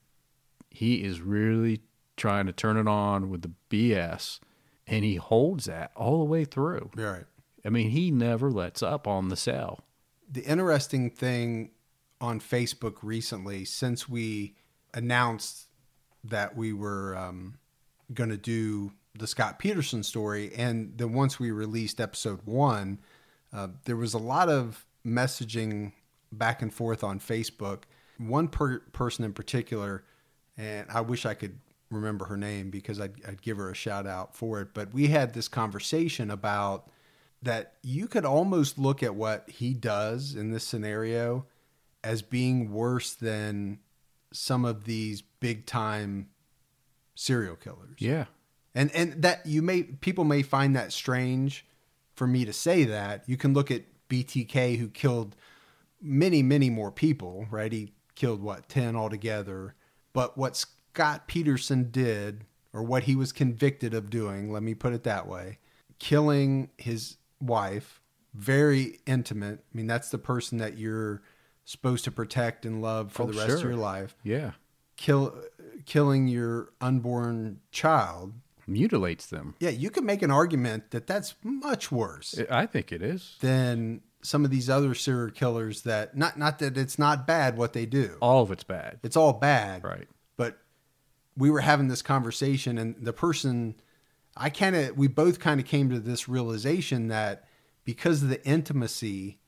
is really trying to turn it on with the BS, and he holds that all the way through. Right. I mean, he never lets up on the sell. The interesting thing on Facebook recently, since we announced that we were going to do the Scott Peterson story, and then once we released episode 1, there was a lot of messaging back and forth on Facebook. One person in particular, and I wish I could remember her name because I'd give her a shout out for it. But we had this conversation about that you could almost look at what he does in this scenario as being worse than some of these big time serial killers. Yeah. And that people may find that strange for me to say that. You can look at BTK, who killed many, many more people, right? He killed 10 altogether. But what Scott Peterson did, or what he was convicted of doing, let me put it that way, killing his wife, very intimate. I mean, that's the person that you're supposed to protect and love for the rest of your life. Yeah. Killing your unborn child. Mutilates them. Yeah, you can make an argument that that's much worse. I think it is. Than some of these other serial killers that, not that it's not bad what they do. All of it's bad. It's all bad. Right. But we were having this conversation, and the person, we both kind of came to this realization that because of the intimacy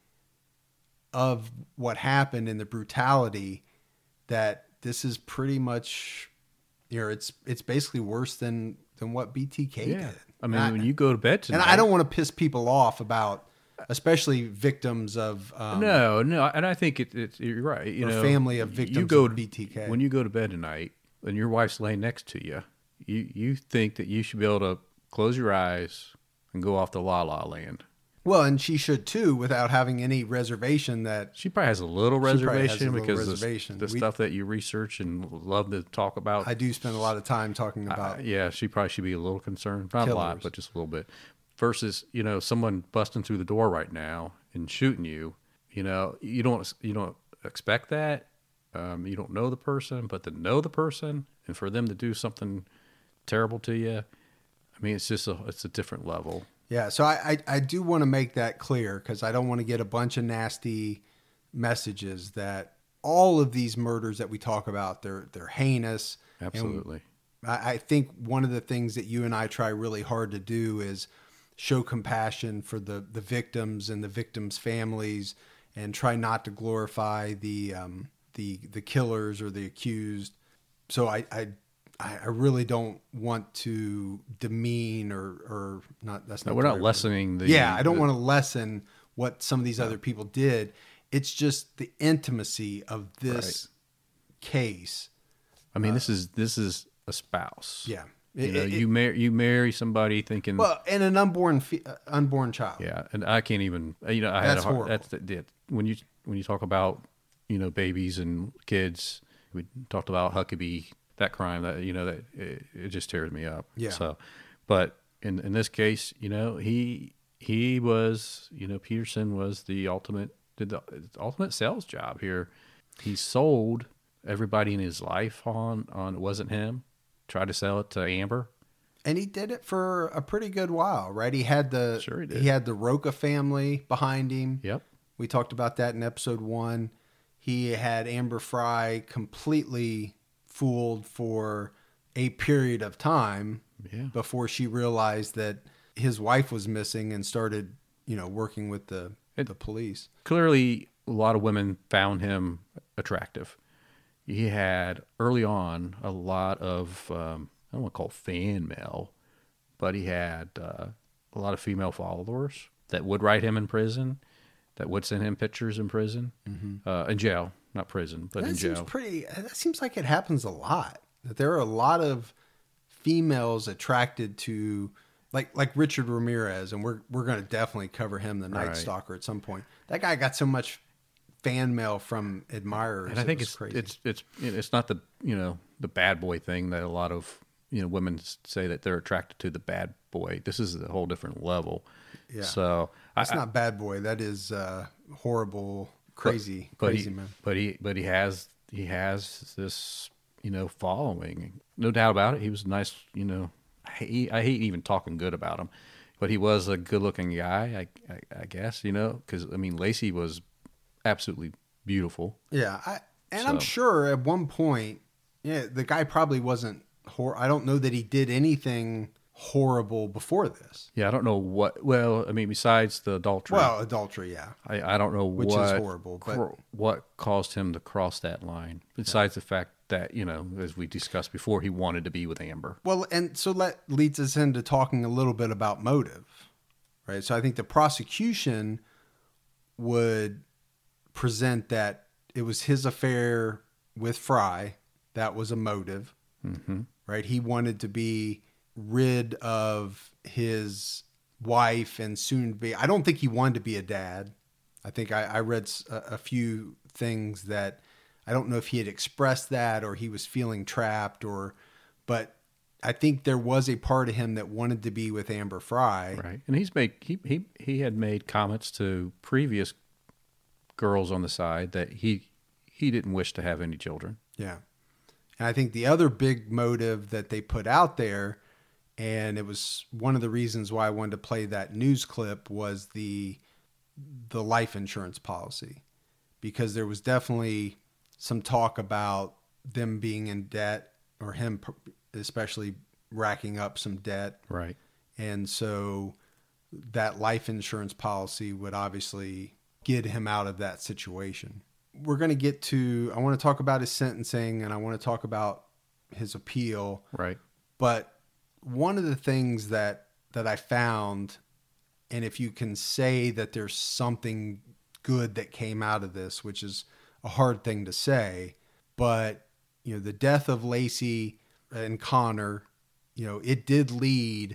of what happened and the brutality, that this is pretty much, it's basically worse than what BTK did. I mean, when you go to bed tonight, and I don't want to piss people off about, especially victims of no, and I think you're right. Family of victims of BTK. When you go to bed tonight and your wife's laying next to you, you think that you should be able to close your eyes and go off to La La Land. Well, and she should too, without having any reservation. That she probably has a little reservation because the stuff that you research and love to talk about. I do spend a lot of time talking about. She probably should be a little concerned, not killers. A lot, but just a little bit. Versus, someone busting through the door right now and shooting you. You don't expect that. You don't know the person, but to know the person and for them to do something terrible to you, I mean, it's a different level. Yeah, so I do want to make that clear because I don't want to get a bunch of nasty messages that all of these murders that we talk about, they're heinous. Absolutely. And I think one of the things that you and I try really hard to do is show compassion for the victims and the victims' families, and try not to glorify the killers or the accused. So I really don't want to demean or not. That's not. We're not lessening the. Yeah, I don't want to lessen what some of these other people did. It's just the intimacy of this case. I mean, this is a spouse. Yeah, you marry somebody thinking. Well, and an unborn child. Yeah, and I can't even. That's horrible. That's when you talk about babies and kids. We talked about Huckabee. That crime that that it just tears me up. Yeah. So, but in this case, he was Peterson was the ultimate sales job here. He sold everybody in his life on it wasn't him. Tried to sell it to Amber, and he did it for a pretty good while, right? He had he had the Roca family behind him. Yep. We talked about that in episode 1. He had Amber Fry completely fooled for a period of time before she realized that his wife was missing and started, working with the police. Clearly, a lot of women found him attractive. He had early on a lot of, I don't want to call it fan mail, but he had a lot of female followers that would write him in prison, that would send him pictures in prison, in jail. Not prison, but in jail. That seems like it happens a lot. That there are a lot of females attracted to, like Richard Ramirez, and we're going to definitely cover him, the Night Stalker, at some point. That guy got so much fan mail from admirers. And I think it's crazy. It's not the the bad boy thing that a lot of women say that they're attracted to the bad boy. This is a whole different level. Yeah. So that's not bad boy. That is horrible. Crazy man. But he has this following. No doubt about it. He was nice. I hate even talking good about him, but he was a good looking guy. I guess because Lacey was absolutely beautiful. Yeah, I'm sure at one point, the guy probably wasn't. I don't know that he did anything horrible before this. Yeah, I don't know what. Well, I mean, besides the adultery. Well, adultery, yeah. I don't know which is horrible, but what caused him to cross that line. Besides the fact that, as we discussed before, he wanted to be with Amber. Well, and so that leads us into talking a little bit about motive, right? So I think the prosecution would present that it was his affair with Fry that was a motive, right? He wanted to be rid of his wife and soon be, I don't think he wanted to be a dad. I think I read a few things that I don't know if he had expressed that or he was feeling trapped but I think there was a part of him that wanted to be with Amber Fry. Right. And he had made comments to previous girls on the side that he didn't wish to have any children. Yeah. And I think the other big motive that they put out there, and it was one of the reasons why I wanted to play that news clip, was the life insurance policy, because there was definitely some talk about them being in debt, or him especially racking up some debt. Right. And so that life insurance policy would obviously get him out of that situation. We're going to I want to talk about his sentencing, and I want to talk about his appeal. Right. But one of the things that I found, and if you can say that there's something good that came out of this, which is a hard thing to say, but the death of Laci and Conner, it did lead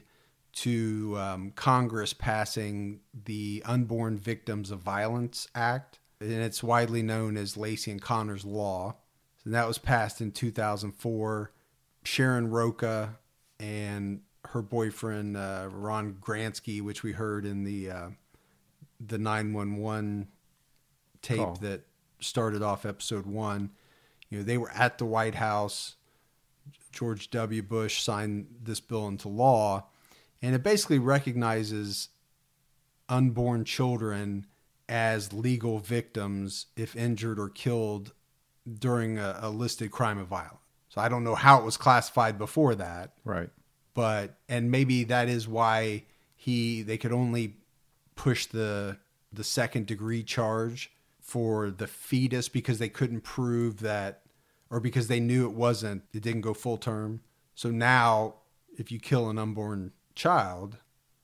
to Congress passing the Unborn Victims of Violence Act, and it's widely known as Laci and Conner's Law. And that was passed in 2004. Sharon Roca and her boyfriend Ron Gransky, which we heard in the 911 tape that started off episode 1, they were at the White House. George W. Bush signed this bill into law, and it basically recognizes unborn children as legal victims if injured or killed during a listed crime of violence. So I don't know how it was classified before that. Right. And maybe that is why they could only push the second degree charge for the fetus, because they couldn't prove that, or because they knew it didn't go full term. So now if you kill an unborn child,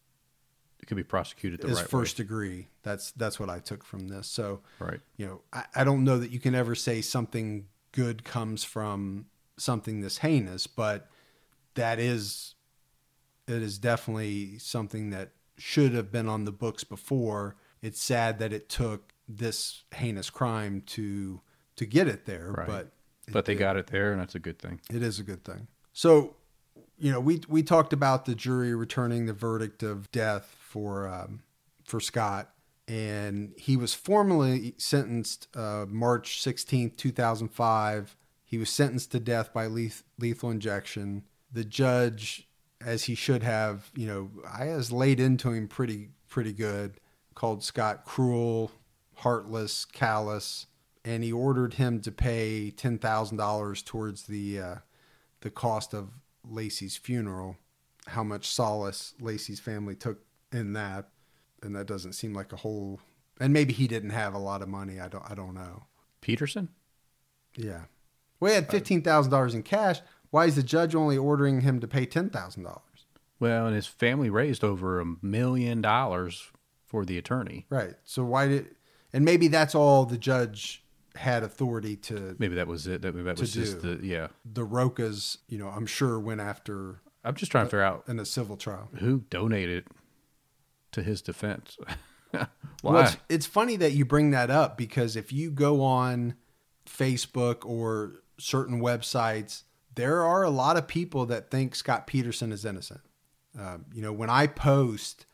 it could be prosecuted the as right first way. degree. That's what I took from this. So, right. I don't know that you can ever say something good comes from something this heinous, but it is definitely something that should have been on the books before. It's sad that it took this heinous crime to get it there, right. But they got it there, and that's a good thing. It is a good thing. So, we talked about the jury returning the verdict of death for Scott, and he was formally sentenced March 16th, 2005. He was sentenced to death by lethal injection. The judge, as he should have, has laid into him pretty good, called Scott cruel, heartless, callous, and he ordered him to pay $10,000 towards the cost of Laci's funeral. How much solace Laci's family took in that, and that doesn't seem like a whole. And maybe he didn't have a lot of money. I don't know. Peterson? Yeah. Well, he had $15,000 in cash. Why is the judge only ordering him to pay $10,000? Well, and his family raised over $1 million for the attorney. Right. So and maybe that's all the judge had authority to. Maybe that was it. That was just the Rocas, I'm sure went after. I'm just trying to figure out in a civil trial who donated to his defense. Why? Well, it's funny that you bring that up, because if you go on Facebook or certain websites, there are a lot of people that think Scott Peterson is innocent. When I post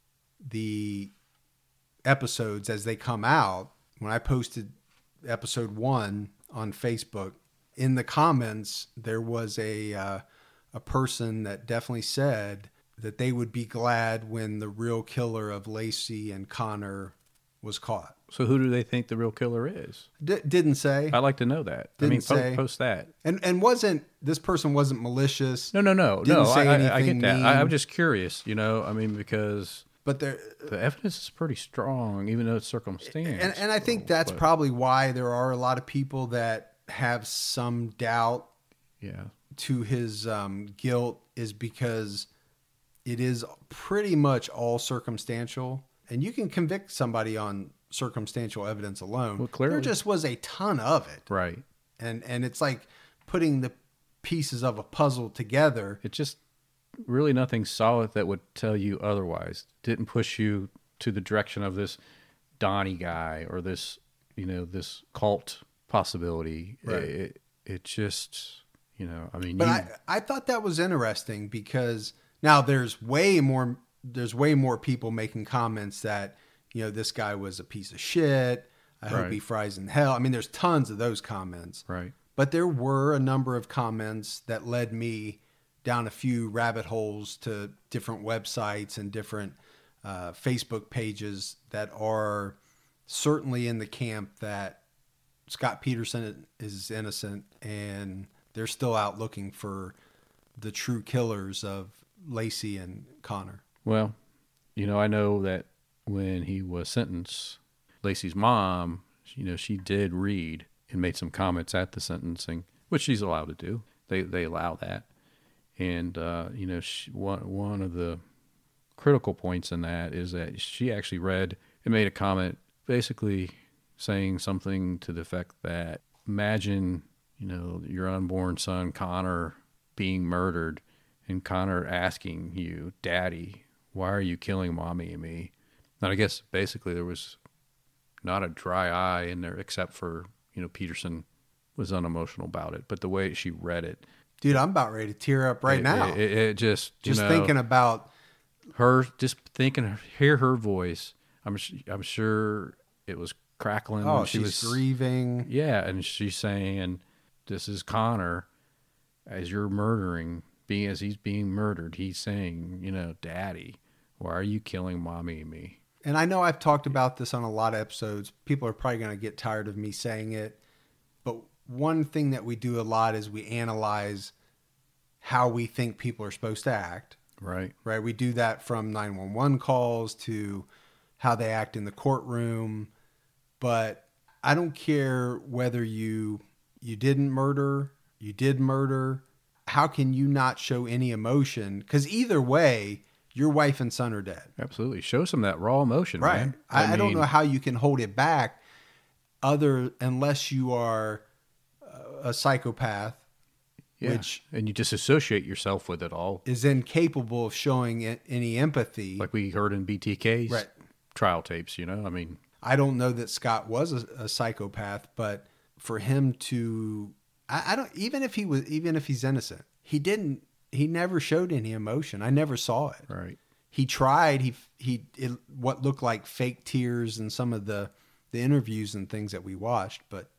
the episodes as they come out, when I posted episode 1 on Facebook, in the comments, there was a person that definitely said that they would be glad when the real killer of Laci and Conner was caught. So who do they think the real killer is? Didn't say. I'd like to know that. Didn't say. Post that. And this person wasn't malicious. No. Didn't say anything I get that. mean. I'm just curious, because but the evidence is pretty strong, even though it's circumstantial. And I think that's probably why there are a lot of people that have some doubt to his guilt, is because it is pretty much all circumstantial. And you can convict somebody on circumstantial evidence alone. Well, clearly. There just was a ton of it. Right. And it's like putting the pieces of a puzzle together. It's just really nothing solid that would tell you otherwise. Didn't push you to the direction of this Donnie guy or this, this cult possibility. Right. It just, But I thought that was interesting, because now there's way more people making comments that, this guy was a piece of shit. I hope he fries in hell. I mean, there's tons of those comments. Right. But there were a number of comments that led me down a few rabbit holes to different websites and different Facebook pages that are certainly in the camp that Scott Peterson is innocent, and they're still out looking for the true killers of Laci and Conner. Well, I know that when he was sentenced, Laci's mom, she did read and made some comments at the sentencing, which she's allowed to do. They allow that. And, one of the critical points in that is that she actually read and made a comment basically saying something to the effect that, imagine, your unborn son, Conner, being murdered, and Conner asking you, Daddy, why are you killing Mommy and me? And I guess basically there was not a dry eye in there, except for, Peterson was unemotional about it. But the way she read it. Dude, I'm about ready to tear up now. It just thinking about her, hear her voice. I'm sure it was crackling. Oh, she was grieving. Yeah, and she's saying, this is Conner, as you're murdering, as he's being murdered, he's saying, Daddy, why are you killing Mommy and me? And I know I've talked about this on a lot of episodes. People are probably going to get tired of me saying it. But one thing that we do a lot is we analyze how we think people are supposed to act. Right. Right. We do that from 911 calls to how they act in the courtroom. But I don't care whether you didn't murder, you did murder. How can you not show any emotion? Because either way, your wife and son are dead. Absolutely. Show some of that raw emotion, right. Man. I don't know how you can hold it back unless you are a psychopath. Yeah. And you disassociate yourself with it all. Is incapable of showing any empathy. Like we heard in BTK's trial tapes, I don't know that Scott was a psychopath, but for him to, even if he's innocent, he never showed any emotion. I never saw it. Right. He tried, what looked like fake tears in some of the interviews and things that we watched, but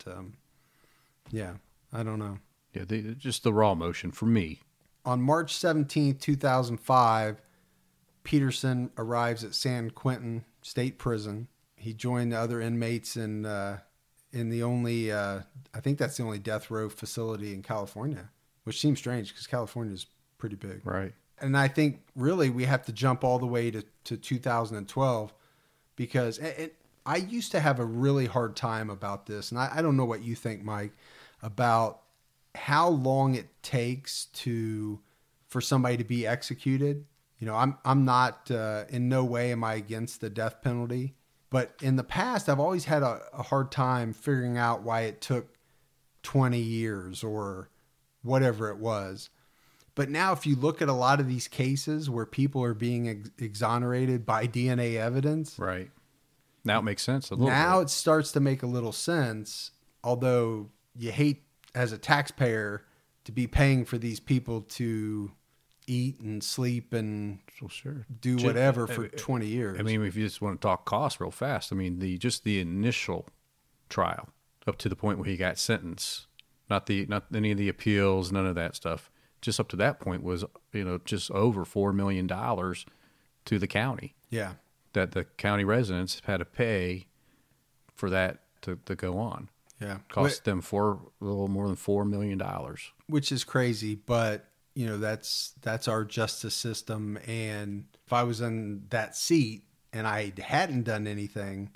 I don't know. Yeah, just the raw emotion for me. On March 17th, 2005, Peterson arrives at San Quentin State Prison. He joined the other inmates in the only, I think that's the only death row facility in California, which seems strange because California is pretty big. Right. And I think really we have to jump all the way to 2012 because I used to have a really hard time about this. And I don't know what you think, Mike, about how long it takes for somebody to be executed. I'm not, in no way am I against the death penalty. But in the past, I've always had a hard time figuring out why it took 20 years or whatever it was. But now if you look at a lot of these cases where people are being exonerated by DNA evidence. Right. Now it makes sense a little Now bit. It starts to make a little sense, although you hate as a taxpayer to be paying for these people to eat and sleep and do whatever for 20 years. I mean, if you just want to talk costs real fast, I mean, the initial trial up to the point where he got sentenced, not any of the appeals, none of that stuff. Just up to that point was, just over $4 million to the county. Yeah. That the county residents had to pay for that to go on. Yeah. Cost them a little more than $4 million. Which is crazy, but that's our justice system. And if I was in that seat and I hadn't done anything,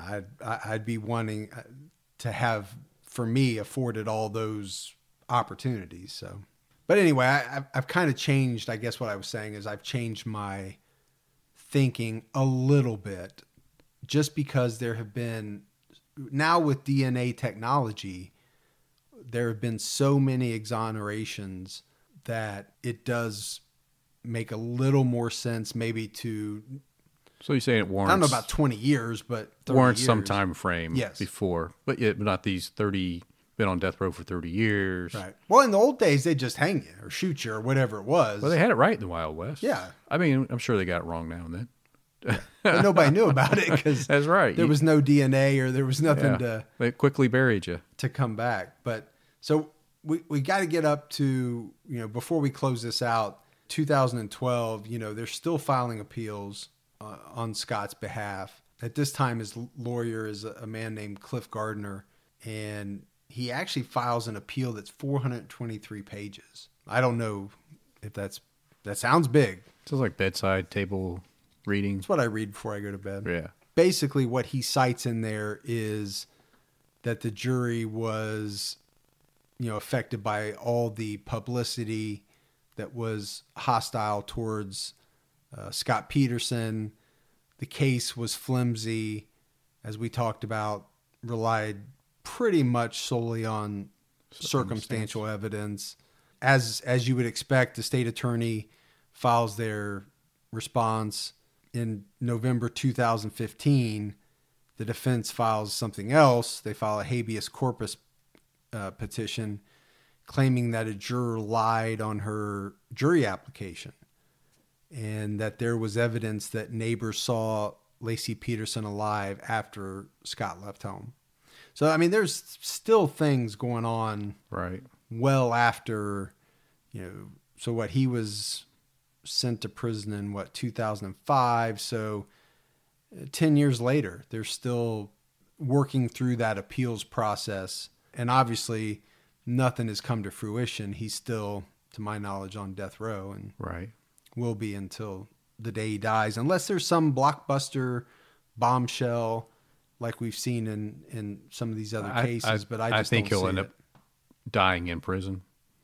I'd be wanting to have, for me, afforded all those opportunities. So, but anyway, I've kind of changed. I guess what I was saying is I've changed my thinking a little bit, just because there have been, now with DNA technology, there have been so many exonerations that it does make a little more sense maybe to... So you're saying it warrants... I don't know about 20 years, but 30 warrants years. some time frame Yes. before. But not these 30... Been on death row for 30 years. Right. Well, in the old days, they'd just hang you or shoot you or whatever it was. Well, they had it right in the Wild West. Yeah. I mean, I'm sure they got it wrong now and then. But nobody knew about it because that's right. There was no DNA or there was nothing They quickly buried you to come back. But so we got to get up to, before we close this out, 2012, they're still filing appeals on Scott's behalf. At this time, his lawyer is a man named Cliff Gardner, and he actually files an appeal that's 423 pages. I don't know if that sounds big. Sounds like bedside table reading. That's what I read before I go to bed. Yeah. Basically, what he cites in there is that the jury was, affected by all the publicity that was hostile towards Scott Peterson. The case was flimsy, as we talked about, relied pretty much solely on circumstantial evidence. As you would expect, the state attorney files their response. In November 2015, the defense files something else. They file a habeas corpus petition claiming that a juror lied on her jury application and that there was evidence that neighbors saw Laci Peterson alive after Scott left home. So, I mean, there's still things going on right well after, so what, he was sent to prison in 2005. So 10 years later, they're still working through that appeals process. And obviously nothing has come to fruition. He's still, to my knowledge, on death row and right will be until the day he dies, unless there's some blockbuster bombshell like we've seen in some of these other cases. But I think he'll end up dying in prison.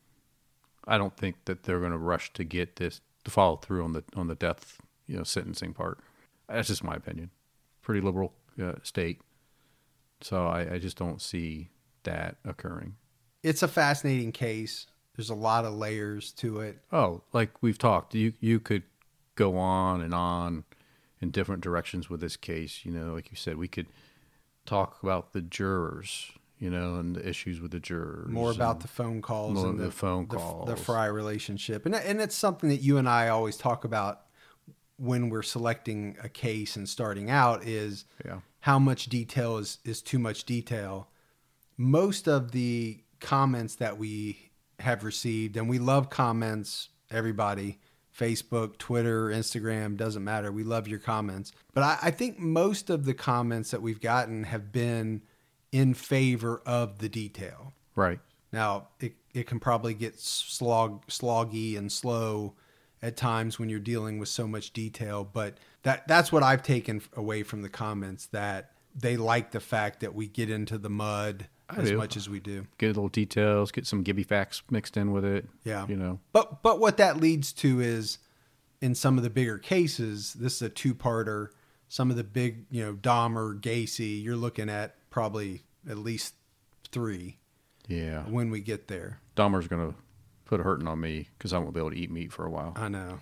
I don't think that they're going to rush to get this to follow through on the death sentencing part. That's just my opinion. Pretty liberal state, so I just don't see that occurring. It's a fascinating case. There's a lot of layers to it. Oh, like we've talked, you could go on in different directions with this case. Like you said, we could talk about the jurors, and the issues with the jurors. More about the phone calls and the phone calls, the Fry relationship, and it's something that you and I always talk about when we're selecting a case and starting out is how much detail is too much detail. Most of the comments that we have received, and we love comments, everybody, Facebook, Twitter, Instagram, doesn't matter. We love your comments. But I think most of the comments that we've gotten have been in favor of the detail. Right. Now, it can probably get sloggy and slow at times when you're dealing with so much detail, but that's what I've taken away from the comments, that they like the fact that we get into the mud as much as we do. Get little details, get some Gibby facts mixed in with it. Yeah. But what that leads to is, in some of the bigger cases, this is a two-parter. Some of the big, Dahmer, Gacy, you're looking at probably at least 3. Yeah. When we get there. Dahmer's going to put a hurting on me because I won't be able to eat meat for a while. I know.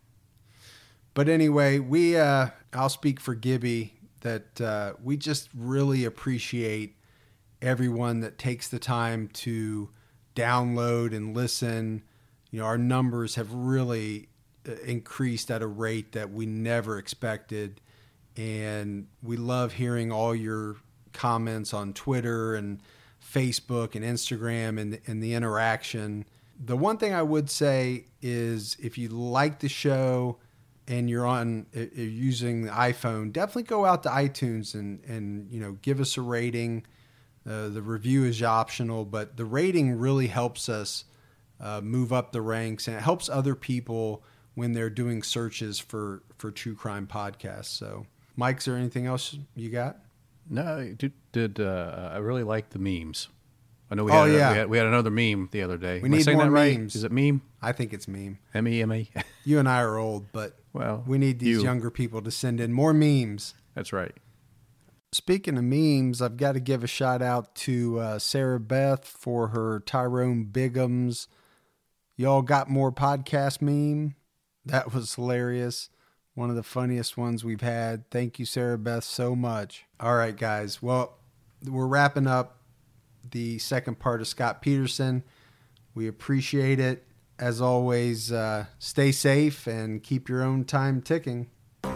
But anyway, I'll speak for Gibby that we just really appreciate everyone that takes the time to download and listen. Our numbers have really increased at a rate that we never expected. And we love hearing all your comments on Twitter and Facebook and Instagram and the interaction. The one thing I would say is if you like the show, and you're using the iPhone, definitely go out to iTunes and give us a rating. The review is optional, but the rating really helps us move up the ranks, and it helps other people when they're doing searches for true crime podcasts. So, Mike, is there anything else you got? No, I really like the memes. I know we had another meme the other day. We need more memes. Is it meme? I think it's meme. M-E-M-E? You and I are old, but we need these younger people to send in more memes. That's right. Speaking of memes, I've got to give a shout out to Sarah Beth for her Tyrone Biggums. Y'all got more podcast meme? That was hilarious. One of the funniest ones we've had. Thank you, Sarah Beth, so much. All right, guys. Well, we're wrapping up the second part of Scott Peterson. We appreciate it. As always, stay safe and keep your own time ticking.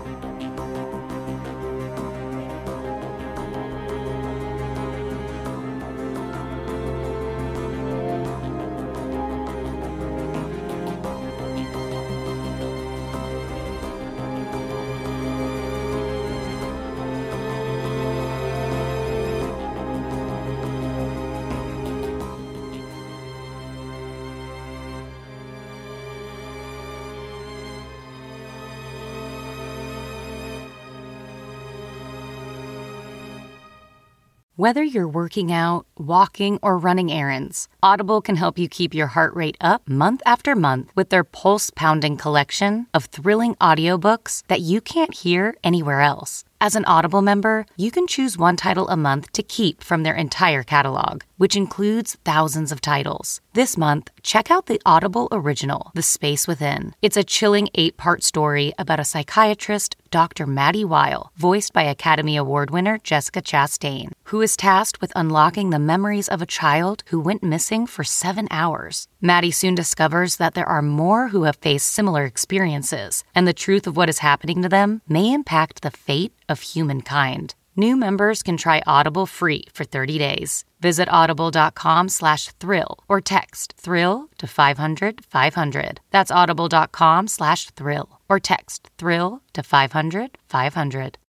Whether you're working out, walking, or running errands, Audible can help you keep your heart rate up month after month with their pulse-pounding collection of thrilling audiobooks that you can't hear anywhere else. As an Audible member, you can choose one title a month to keep from their entire catalog, which includes thousands of titles. This month, check out the Audible original, The Space Within. It's a chilling 8-part story about a psychiatrist, Dr. Maddie Weil, voiced by Academy Award winner Jessica Chastain, who is tasked with unlocking the memories of a child who went missing for 7 hours. Maddie soon discovers that there are more who have faced similar experiences, and the truth of what is happening to them may impact the fate of humankind. New members can try Audible free for 30 days. Visit audible.com/thrill or text thrill to 500-500. That's audible.com/thrill or text thrill to 500-500.